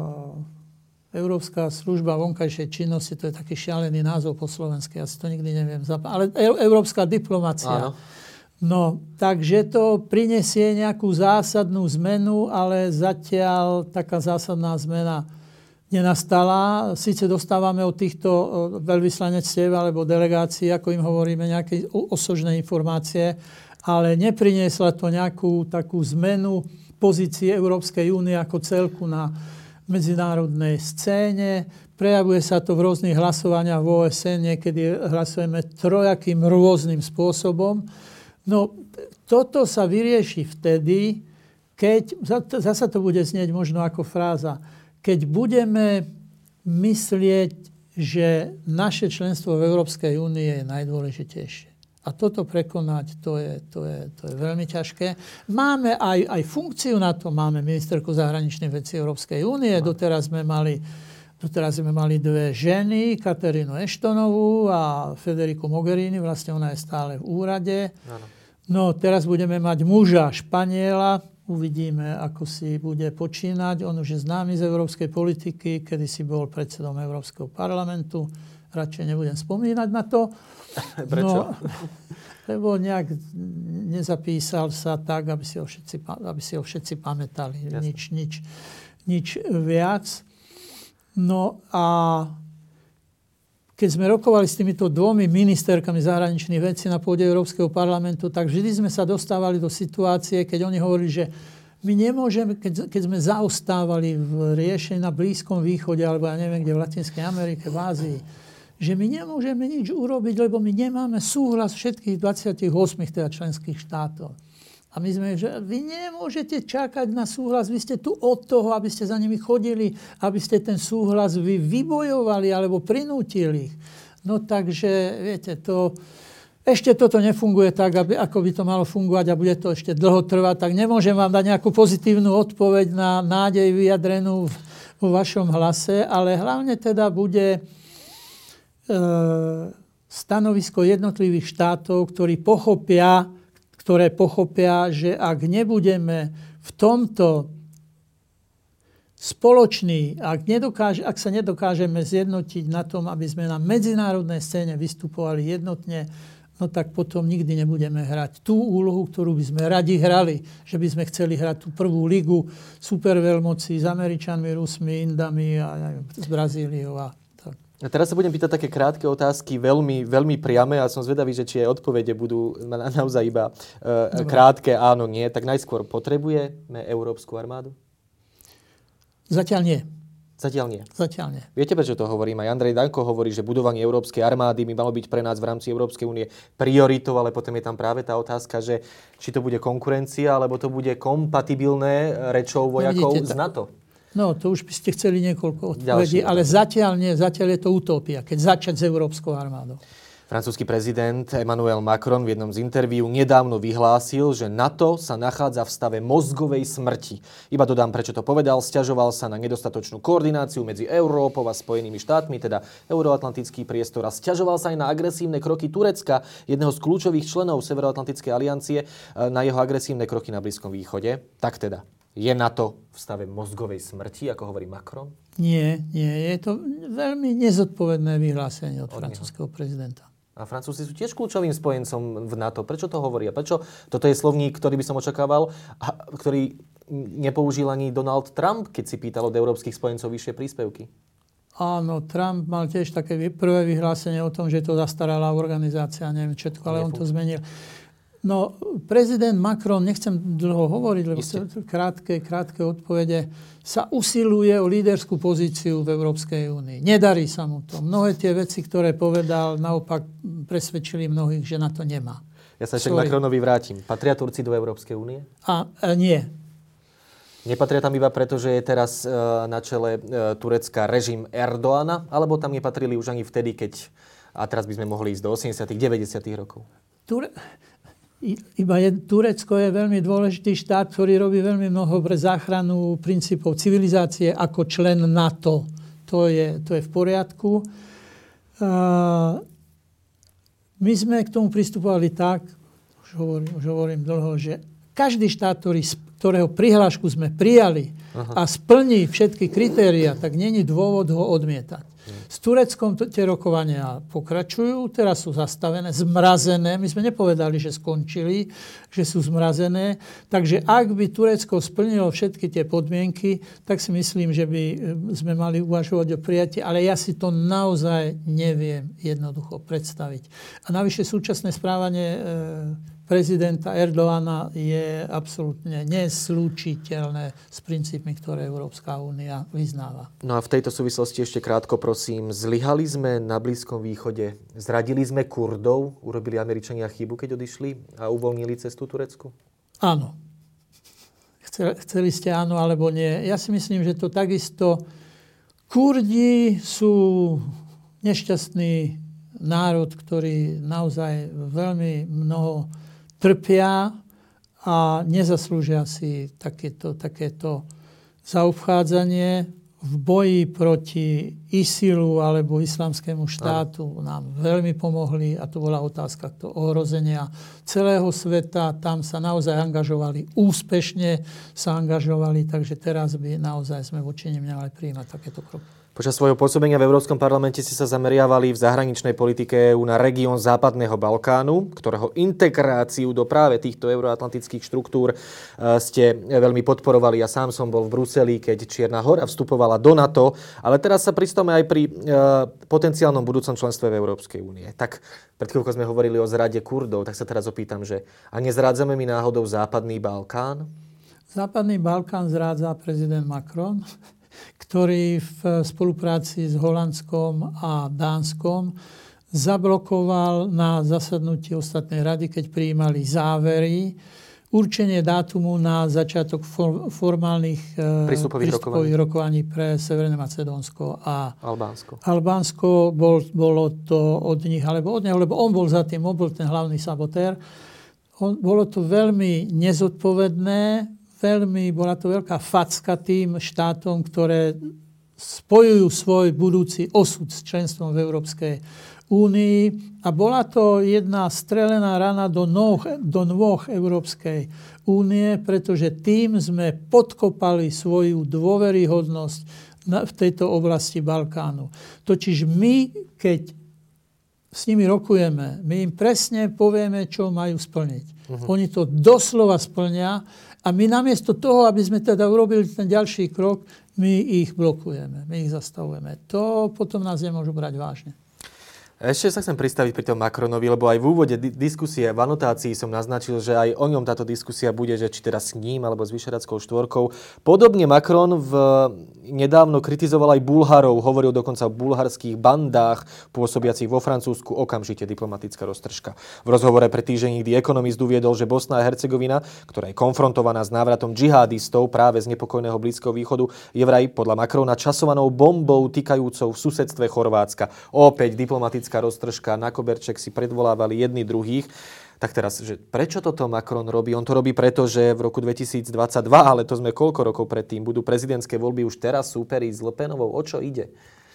Európska služba vonkajšej činnosti, to je taký šialený názov po slovensky, asi to nikdy neviem, ale Európska diplomácia. Áno. No, takže to prinesie nejakú zásadnú zmenu, ale zatiaľ taká zásadná zmena nenastala. Sice dostávame od týchto veľvyslanectiev alebo delegácií, ako im hovoríme, nejaké osožné informácie, ale nepriniesla to nejakú takú zmenu pozície Európskej únie ako celku na medzinárodnej scéne. Prejavuje sa to v rôznych hlasovaniach v ó es en, niekedy hlasujeme trojakým rôznym spôsobom. No, toto sa vyrieši vtedy, keď, zasa to bude znieť možno ako fráza, keď budeme myslieť, že naše členstvo v Európskej únii je najdôležitejšie. A toto prekonať, to je, to je, to je veľmi ťažké. Máme aj, aj funkciu na to, máme ministerku zahraničných vecí Európskej únie, doteraz sme mali, doteraz sme mali dve ženy, Katarínu Ashtonovú a Federiku Mogherini, vlastne ona je stále v úrade. No teraz budeme mať muža Španiela, uvidíme, ako si bude počínať. On už je známy z európskej politiky, kedy si bol predsedom Európskeho parlamentu. Radšej nebudem spomínať na to. Prečo? No, lebo nejak nezapísal sa tak, aby si ho všetci, aby si ho všetci pamätali. Nič, nič, nič viac. No a keď sme rokovali s týmito dvomi ministerkami zahraničných vecí na pôde Európskeho parlamentu, tak vždy sme sa dostávali do situácie, keď oni hovorili, že my nemôžeme, keď, keď sme zaostávali v riešení na Blízkom východe, alebo ja neviem, kde v Latinskej Amerike, v Ázii, že my nemôžeme nič urobiť, lebo my nemáme súhlas všetkých dvadsaťosem teda členských štátov. A my sme, že vy nemôžete čakať na súhlas, vy ste tu od toho, aby ste za nimi chodili, aby ste ten súhlas vy vybojovali alebo prinútili. No takže, viete, to, ešte toto nefunguje tak, aby, ako by to malo fungovať a bude to ešte dlho trvať, tak nemôžem vám dať nejakú pozitívnu odpoveď na nádej vyjadrenú vo vašom hlase, ale hlavne teda bude stanovisko jednotlivých štátov, ktorí pochopia, ktoré pochopia, že ak nebudeme v tomto spoloční, ak, nedokáže, ak sa nedokážeme zjednotiť na tom, aby sme na medzinárodnej scéne vystupovali jednotne, no tak potom nikdy nebudeme hrať tú úlohu, ktorú by sme radi hrali. Že by sme chceli hrať tú prvú ligu superveľmocí s Američanmi, Rusmi, Indami a s Brazíliou a A teraz sa budem pýtať také krátke otázky, veľmi, veľmi priame a som zvedavý, že či aj odpovede budú naozaj iba uh, krátke, áno, nie. Tak najskôr, potrebujeme európsku armádu? Zatiaľ nie. Zatiaľ nie. Zatiaľ nie. Viete, prečo to hovorím? Aj Andrej Danko hovorí, že budovanie európskej armády by malo byť pre nás v rámci Európskej únie prioritou, ale potom je tam práve tá otázka, že či to bude konkurencia, alebo to bude kompatibilné rečou vojakov no, z NATO. No, to už by ste chceli niekoľko odpovedí, ale zatiaľ nie, zatiaľ je to utopia, keď začať s európskou armádou. Francúzsky prezident Emmanuel Macron v jednom z interviú nedávno vyhlásil, že NATO sa nachádza v stave mozgovej smrti. Iba dodám, prečo to povedal, sťažoval sa na nedostatočnú koordináciu medzi Európou a Spojenými štátmi, teda euroatlantický priestor, a sťažoval sa aj na agresívne kroky Turecka, jedného z kľúčových členov Severoatlantickej aliancie, na jeho agresívne kroky na Blízkom východe. Tak teda. Je NATO v stave mozgovej smrti, ako hovorí Macron? Nie, nie. Je to veľmi nezodpovedné vyhlásenie od, od francúzskeho prezidenta. A Francúzi sú tiež kľúčovým spojencom v NATO. Prečo to hovoria? Prečo toto je slovník, ktorý by som očakával, a ktorý nepoužil ani Donald Trump, keď si pýtal od európskych spojencov vyššie príspevky? Áno, Trump mal tiež také prvé vyhlásenie o tom, že je to zastaralá organizácia, neviem všetko, ale on to zmenil. No, prezident Macron, nechcem dlho hovoriť, lebo krátke, krátke odpovede, sa usiluje o líderskú pozíciu v Európskej únii. Nedarí sa mu to. Mnohé tie veci, ktoré povedal, naopak presvedčili mnohých, že na to nemá. Ja sa ešte k Macronovi vrátim. Patria Turci do Európskej únie? A, a nie. Nepatria tam iba preto, že je teraz uh, na čele uh, Turecka režim Erdoána, alebo tam nepatrili už ani vtedy, keď, a teraz by sme mohli ísť do osemdesiatych, deväťdesiatych rokov? Ture... Iba je, Turecko je veľmi dôležitý štát, ktorý robí veľmi mnoho pre záchranu princípov civilizácie ako člen NATO. To je, to je v poriadku. Uh, my sme k tomu pristupovali tak, už hovorím, už hovorím dlho, že každý štát, ktorý, ktorého prihlášku sme prijali Aha. a splní všetky kritériá, tak není dôvod ho odmietať. S Tureckom tie rokovania pokračujú, teraz sú zastavené, zmrazené. My sme nepovedali, že skončili, že sú zmrazené. Takže ak by Turecko splnilo všetky tie podmienky, tak si myslím, že by sme mali uvažovať o prijatí. Ale ja si to naozaj neviem jednoducho predstaviť. A navyše súčasné správanie prezidenta Erdoána je absolútne neslúčiteľné s princípmi, ktoré Európska únia vyznáva. No a v tejto súvislosti ešte krátko prosím, zlyhali sme na Blízkom východe, zradili sme Kurdov, urobili Američania chybu, keď odišli a uvoľnili cestu Turecku? Áno. chceli ste áno alebo nie. Ja si myslím, že to takisto Kurdi sú nešťastný národ, ktorý naozaj veľmi mnoho trpia a nezaslúžia si takéto, takéto zaobchádzanie. V boji proti ISILu alebo islamskému štátu nám veľmi pomohli a to bola otázka to ohrozenia celého sveta. Tam sa naozaj angažovali, úspešne sa angažovali, takže teraz by naozaj sme voči nim mali prijímať takéto kroky. Počas svojho pôsobenia v Európskom parlamente ste sa zameriavali v zahraničnej politike EÚ na región Západného Balkánu, ktorého integráciu do práve týchto euroatlantických štruktúr ste veľmi podporovali. Ja sám som bol v Bruseli, keď Čierna Hora vstupovala do NATO, ale teraz sa pristáme aj pri potenciálnom budúcom členstve v Európskej únie. Tak pred chvíľkou sme hovorili o zrade Kurdov, tak sa teraz opýtam, že a nezrádzame my náhodou Západný Balkán? Západný Balkán zrádza prezident Macron, ktorý v spolupráci s Holandskom a Dánskom zablokoval na zasadnutí ostatnej rady, keď prijímali závery, určenie dátumu na začiatok formálnych prístupových rokovaní. rokovaní pre Severné Macedónsko a Albánsko. Albánsko bol, bolo to od nich, alebo od neho, lebo on bol za tým, on bol ten hlavný sabotér. On, bolo to veľmi nezodpovedné, Veľmi, bola to veľká facka tým štátom, ktoré spojujú svoj budúci osud s členstvom v Európskej únii. A bola to jedna strelená rana do nôh, do nôh Európskej únie, pretože tým sme podkopali svoju dôveryhodnosť na, v tejto oblasti Balkánu. Totiž my, keď s nimi rokujeme, my im presne povieme, čo majú splniť. Uh-huh. Oni to doslova splnia. A my namiesto toho, aby sme teda urobili ten ďalší krok, my ich blokujeme, my ich zastavujeme. To potom nás nemôžu brať vážne. Ešte sa chcem pristaviť pri tom Macronovi, lebo aj v úvode di- diskusie, v anotácii som naznačil, že aj o ňom táto diskusia bude, že či teda s ním, alebo s Vyšehradskou štvorkou. Podobne Macron v, nedávno kritizoval aj Bulharov, hovoril dokonca o bulharských bandách pôsobiacich vo Francúzsku, okamžite diplomatická roztržka. V rozhovore pre týždenník The Economist uviedol, že Bosna a Hercegovina, ktorá je konfrontovaná s návratom džihadistov práve z nepokojného Blízkeho východu, je vraj podľa Macrona časovanou bombou týkajúcou v susedstve Chorvátska. Opäť diplomatická roztržka, na koberček si predvolávali jedni druhých. Tak teraz, že prečo toto Macron robí? On to robí preto, že v roku dvetisícdvadsaťdva, ale to sme koľko rokov predtým, budú prezidentské voľby už teraz súperiť s Le Penovou. O čo ide?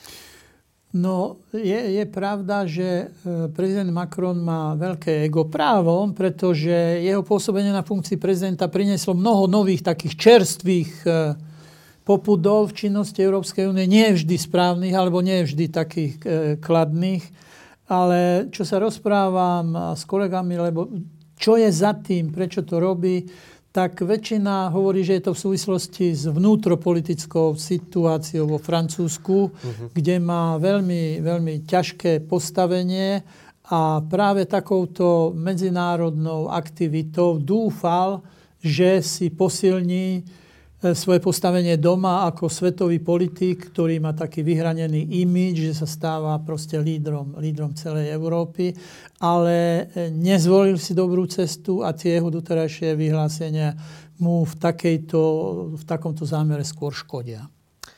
No, je, je pravda, že prezident Macron má veľké ego právom, pretože jeho pôsobenie na funkcii prezidenta prinieslo mnoho nových takých čerstvých popudov v činnosti Európskej únie. Nie vždy správnych, alebo nie vždy takých kladných. Ale čo sa rozprávam s kolegami, lebo čo je za tým, prečo to robí, tak väčšina hovorí, že je to v súvislosti s vnútropolitickou situáciou vo Francúzsku, uh-huh. kde má veľmi, veľmi ťažké postavenie a práve takouto medzinárodnou aktivitou dúfal, že si posilní svoje postavenie doma ako svetový politik, ktorý má taký vyhranený imidž, že sa stáva proste lídrom, lídrom celej Európy, ale nezvolil si dobrú cestu a tie jeho doterajšie vyhlásenia mu v, takejto, v takomto zámere skôr škodia.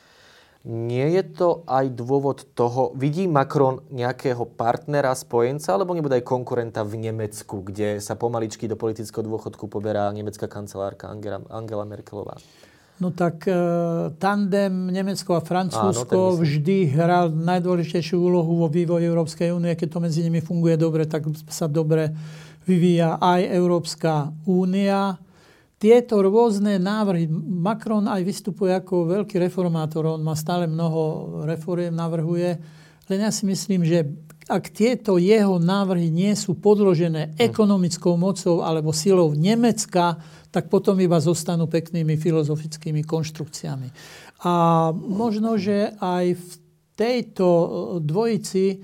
Nie je to aj dôvod toho, vidí Macron nejakého partnera, spojenca, alebo nebude aj konkurenta v Nemecku, kde sa pomaličky do politického dôchodku poberá nemecká kancelárka Angela, Angela Merkelová? No tak e, tandem Nemecko a Francúzsko Áno, vždy hral najdôležitejšiu úlohu vo vývoji Európskej únie. Keď to medzi nimi funguje dobre, tak sa dobre vyvíja aj Európska únia. Tieto rôzne návrhy, Macron aj vystupuje ako veľký reformátor, on má stále mnoho reforiem, navrhuje, len ja si myslím, že ak tieto jeho návrhy nie sú podložené ekonomickou mocou alebo silou Nemecka, tak potom iba zostanú peknými filozofickými konštrukciami. A možno, že aj v tejto dvojici e,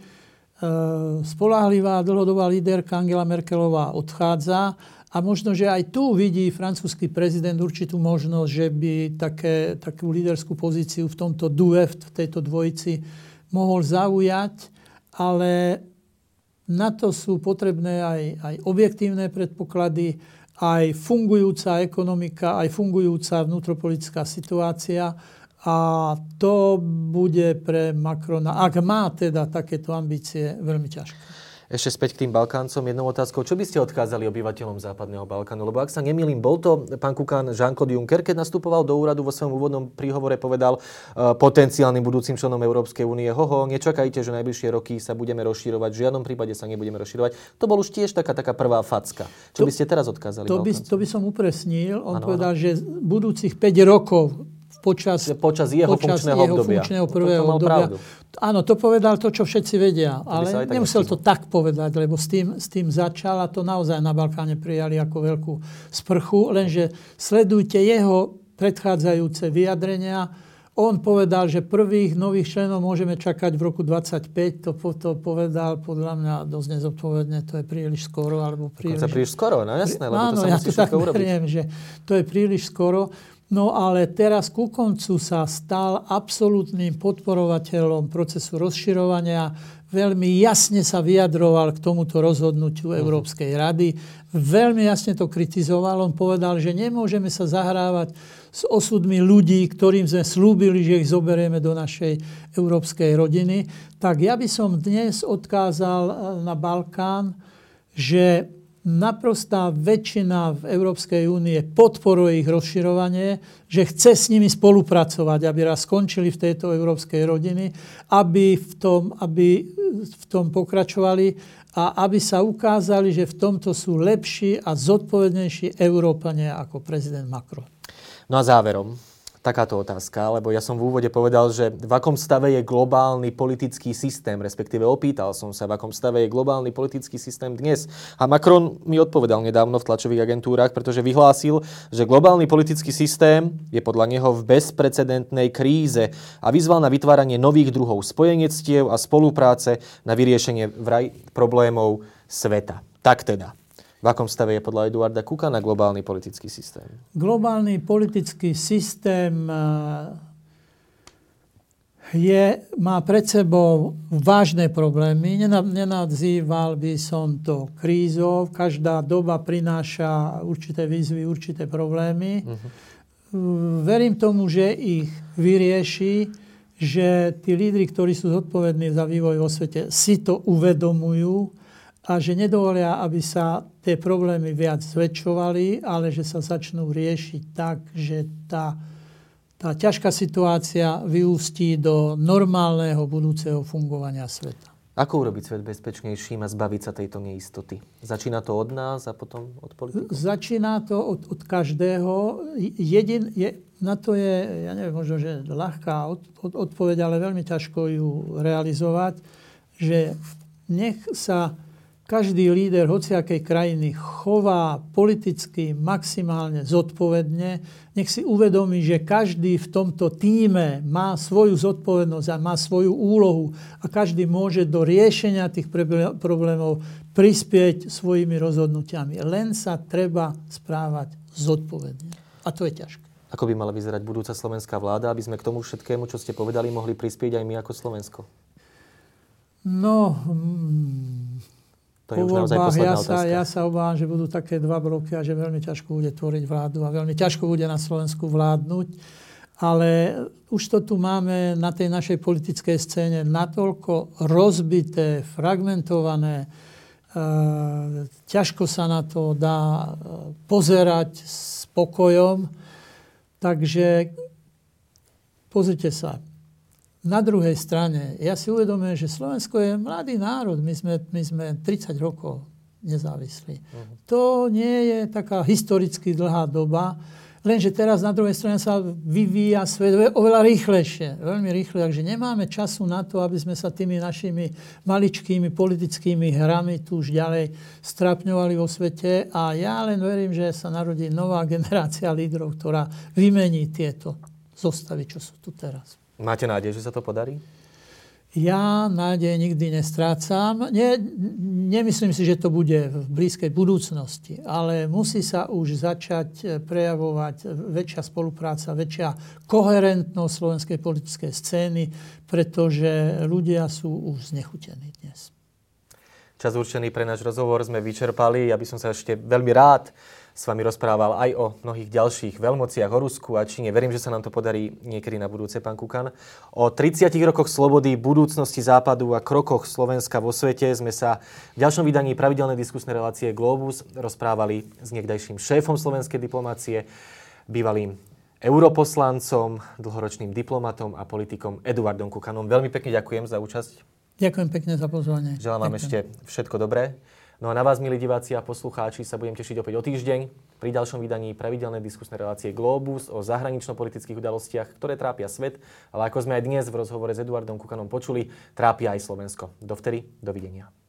spoľahlivá dlhodobá líderka Angela Merkelová odchádza a možno, že aj tu vidí francúzsky prezident určitú možnosť, že by také, takú líderskú pozíciu v tomto duet, v tejto dvojici mohol zaujať, ale na to sú potrebné aj, aj objektívne predpoklady aj fungujúca ekonomika, aj fungujúca vnútropolitická situácia. A to bude pre Macrona, ak má teda takéto ambície, veľmi ťažké. Ešte späť k tým Balkáncom jednou otázkou. Čo by ste odkázali obyvateľom Západného Balkánu? Lebo ak sa nemýlim, bol to pán Kukan Jean-Claude Juncker, keď nastupoval do úradu, vo svojom úvodnom príhovore povedal uh, potenciálnym budúcim členom Európskej únie: hoho, nečakajte, že najbližšie roky sa budeme rozširovať, v žiadnom prípade sa nebudeme rozširovať. To bol už tiež taká, taká prvá facka. Čo to, by ste teraz odkázali to by, Balkáncom? to by som upresnil. On ano, povedal, ano. že budúcich päť rokov Počas, počas jeho počas funkčného jeho obdobia. funkčného prvého to obdobia. Pravdu. Áno, to povedal to, čo všetci vedia, ale nemusel to tak povedať, lebo s tým, s tým začal a to naozaj na Balkáne prijali ako veľkú sprchu, lenže sledujte jeho predchádzajúce vyjadrenia. On povedal, že prvých nových členov môžeme čakať v roku dvadsaťpäť. To, to povedal podľa mňa dosť nezodpovedne, to je príliš skoro. Alebo príliš... Konca príliš skoro, no jasné, lebo áno, to sa ja musí to tak všetko urobiť. veriem, že to je príliš skoro. No ale teraz ku koncu sa stal absolútnym podporovateľom procesu rozširovania. Veľmi jasne sa vyjadroval k tomuto rozhodnutiu Európskej rady. Veľmi jasne to kritizoval. On povedal, že nemôžeme sa zahrávať s osudmi ľudí, ktorým sme slúbili, že ich zoberieme do našej európskej rodiny. Tak ja by som dnes odkázal na Balkán, že naprostá väčšina v Európskej únie podporuje ich rozširovanie, že chce s nimi spolupracovať, aby raz skončili v tejto európskej rodiny, aby v tom, aby v tom pokračovali a aby sa ukázali, že v tomto sú lepší a zodpovednejší Európania ako prezident Macron. No a záverom takáto otázka, lebo ja som v úvode povedal, že v akom stave je globálny politický systém, respektíve opýtal som sa, v akom stave je globálny politický systém dnes. A Macron mi odpovedal nedávno v tlačových agentúrach, pretože vyhlásil, že globálny politický systém je podľa neho v bezprecedentnej kríze a vyzval na vytváranie nových druhov spojenectiev a spolupráce na vyriešenie vraj problémov sveta. Tak teda. V akom stave je podľa Eduarda Kukana globálny politický systém? Globálny politický systém je, má pred sebou vážne problémy. Nenazýval by som to krízou. Každá doba prináša určité výzvy, určité problémy. Uh-huh. Verím tomu, že ich vyrieši, že tí lídri, ktorí sú zodpovední za vývoj vo svete, si to uvedomujú a že nedovolia, aby sa tie problémy viac zväčšovali, ale že sa začnú riešiť tak, že tá, tá ťažká situácia vyústí do normálneho budúceho fungovania sveta. Ako urobiť svet bezpečnejším a zbaviť sa tejto neistoty? Začína to od nás a potom od politikov? Začína to od, od každého. Jedin, je, na to je, ja neviem, možno, že ľahká od, od, odpoveď, ale veľmi ťažko ju realizovať, že nech sa každý líder hociakej krajiny chová politicky maximálne zodpovedne. Nech si uvedomí, že každý v tomto tíme má svoju zodpovednosť a má svoju úlohu a každý môže do riešenia tých problémov prispieť svojimi rozhodnutiami. Len sa treba správať zodpovedne. A to je ťažké. Ako by mala vyzerať budúca slovenská vláda, aby sme k tomu všetkému, čo ste povedali, mohli prispieť aj my ako Slovensko? No... Hmm. To je už naozaj posledná ja otázka. Sa, ja sa obávam, že budú také dva bloky a že veľmi ťažko bude tvoriť vládu a veľmi ťažko bude na Slovensku vládnuť. Ale už to tu máme na tej našej politickej scéne natoľko rozbité, fragmentované. E, ťažko sa na to dá pozerať s pokojom. Takže pozrite sa. Na druhej strane, ja si uvedomujem, že Slovensko je mladý národ. My sme, my sme tridsať rokov nezávislí. Uh-huh. To nie je taká historicky dlhá doba, lenže teraz na druhej strane sa vyvíja svet oveľa rýchlejšie. Veľmi rýchle, takže nemáme času na to, aby sme sa tými našimi maličkými politickými hrami tu už ďalej strapňovali vo svete. A ja len verím, že sa narodí nová generácia lídrov, ktorá vymení tieto zostavy, čo sú tu teraz. Máte nádej, že sa to podarí? Ja nádej nikdy nestrácam. Nie, nemyslím si, že to bude v blízkej budúcnosti, ale musí sa už začať prejavovať väčšia spolupráca, väčšia koherentnosť slovenskej politickej scény, pretože ľudia sú už znechutení dnes. Čas určený pre náš rozhovor sme vyčerpali. Ja by som sa ešte veľmi rád s vami rozprával aj o mnohých ďalších veľmociach, o Rusku a Číne. Verím, že sa nám to podarí niekedy na budúce, pán Kukan. O tridsiatich rokoch slobody, budúcnosti Západu a krokoch Slovenska vo svete sme sa v ďalšom vydaní pravidelnej diskusnej relácie Globus rozprávali s niekdajším šéfom slovenskej diplomácie, bývalým europoslancom, dlhoročným diplomatom a politikom Eduardom Kukanom. Veľmi pekne ďakujem za účasť. Ďakujem pekne za pozvanie. Želám vám ešte všetko dobré. No a na vás, milí diváci a poslucháči, sa budem tešiť opäť o týždeň pri ďalšom vydaní pravidelnej diskusnej relácie Globus o zahranično-politických udalostiach, ktoré trápia svet, ale ako sme aj dnes v rozhovore s Eduardom Kukanom počuli, trápia aj Slovensko. Dovtedy, dovidenia.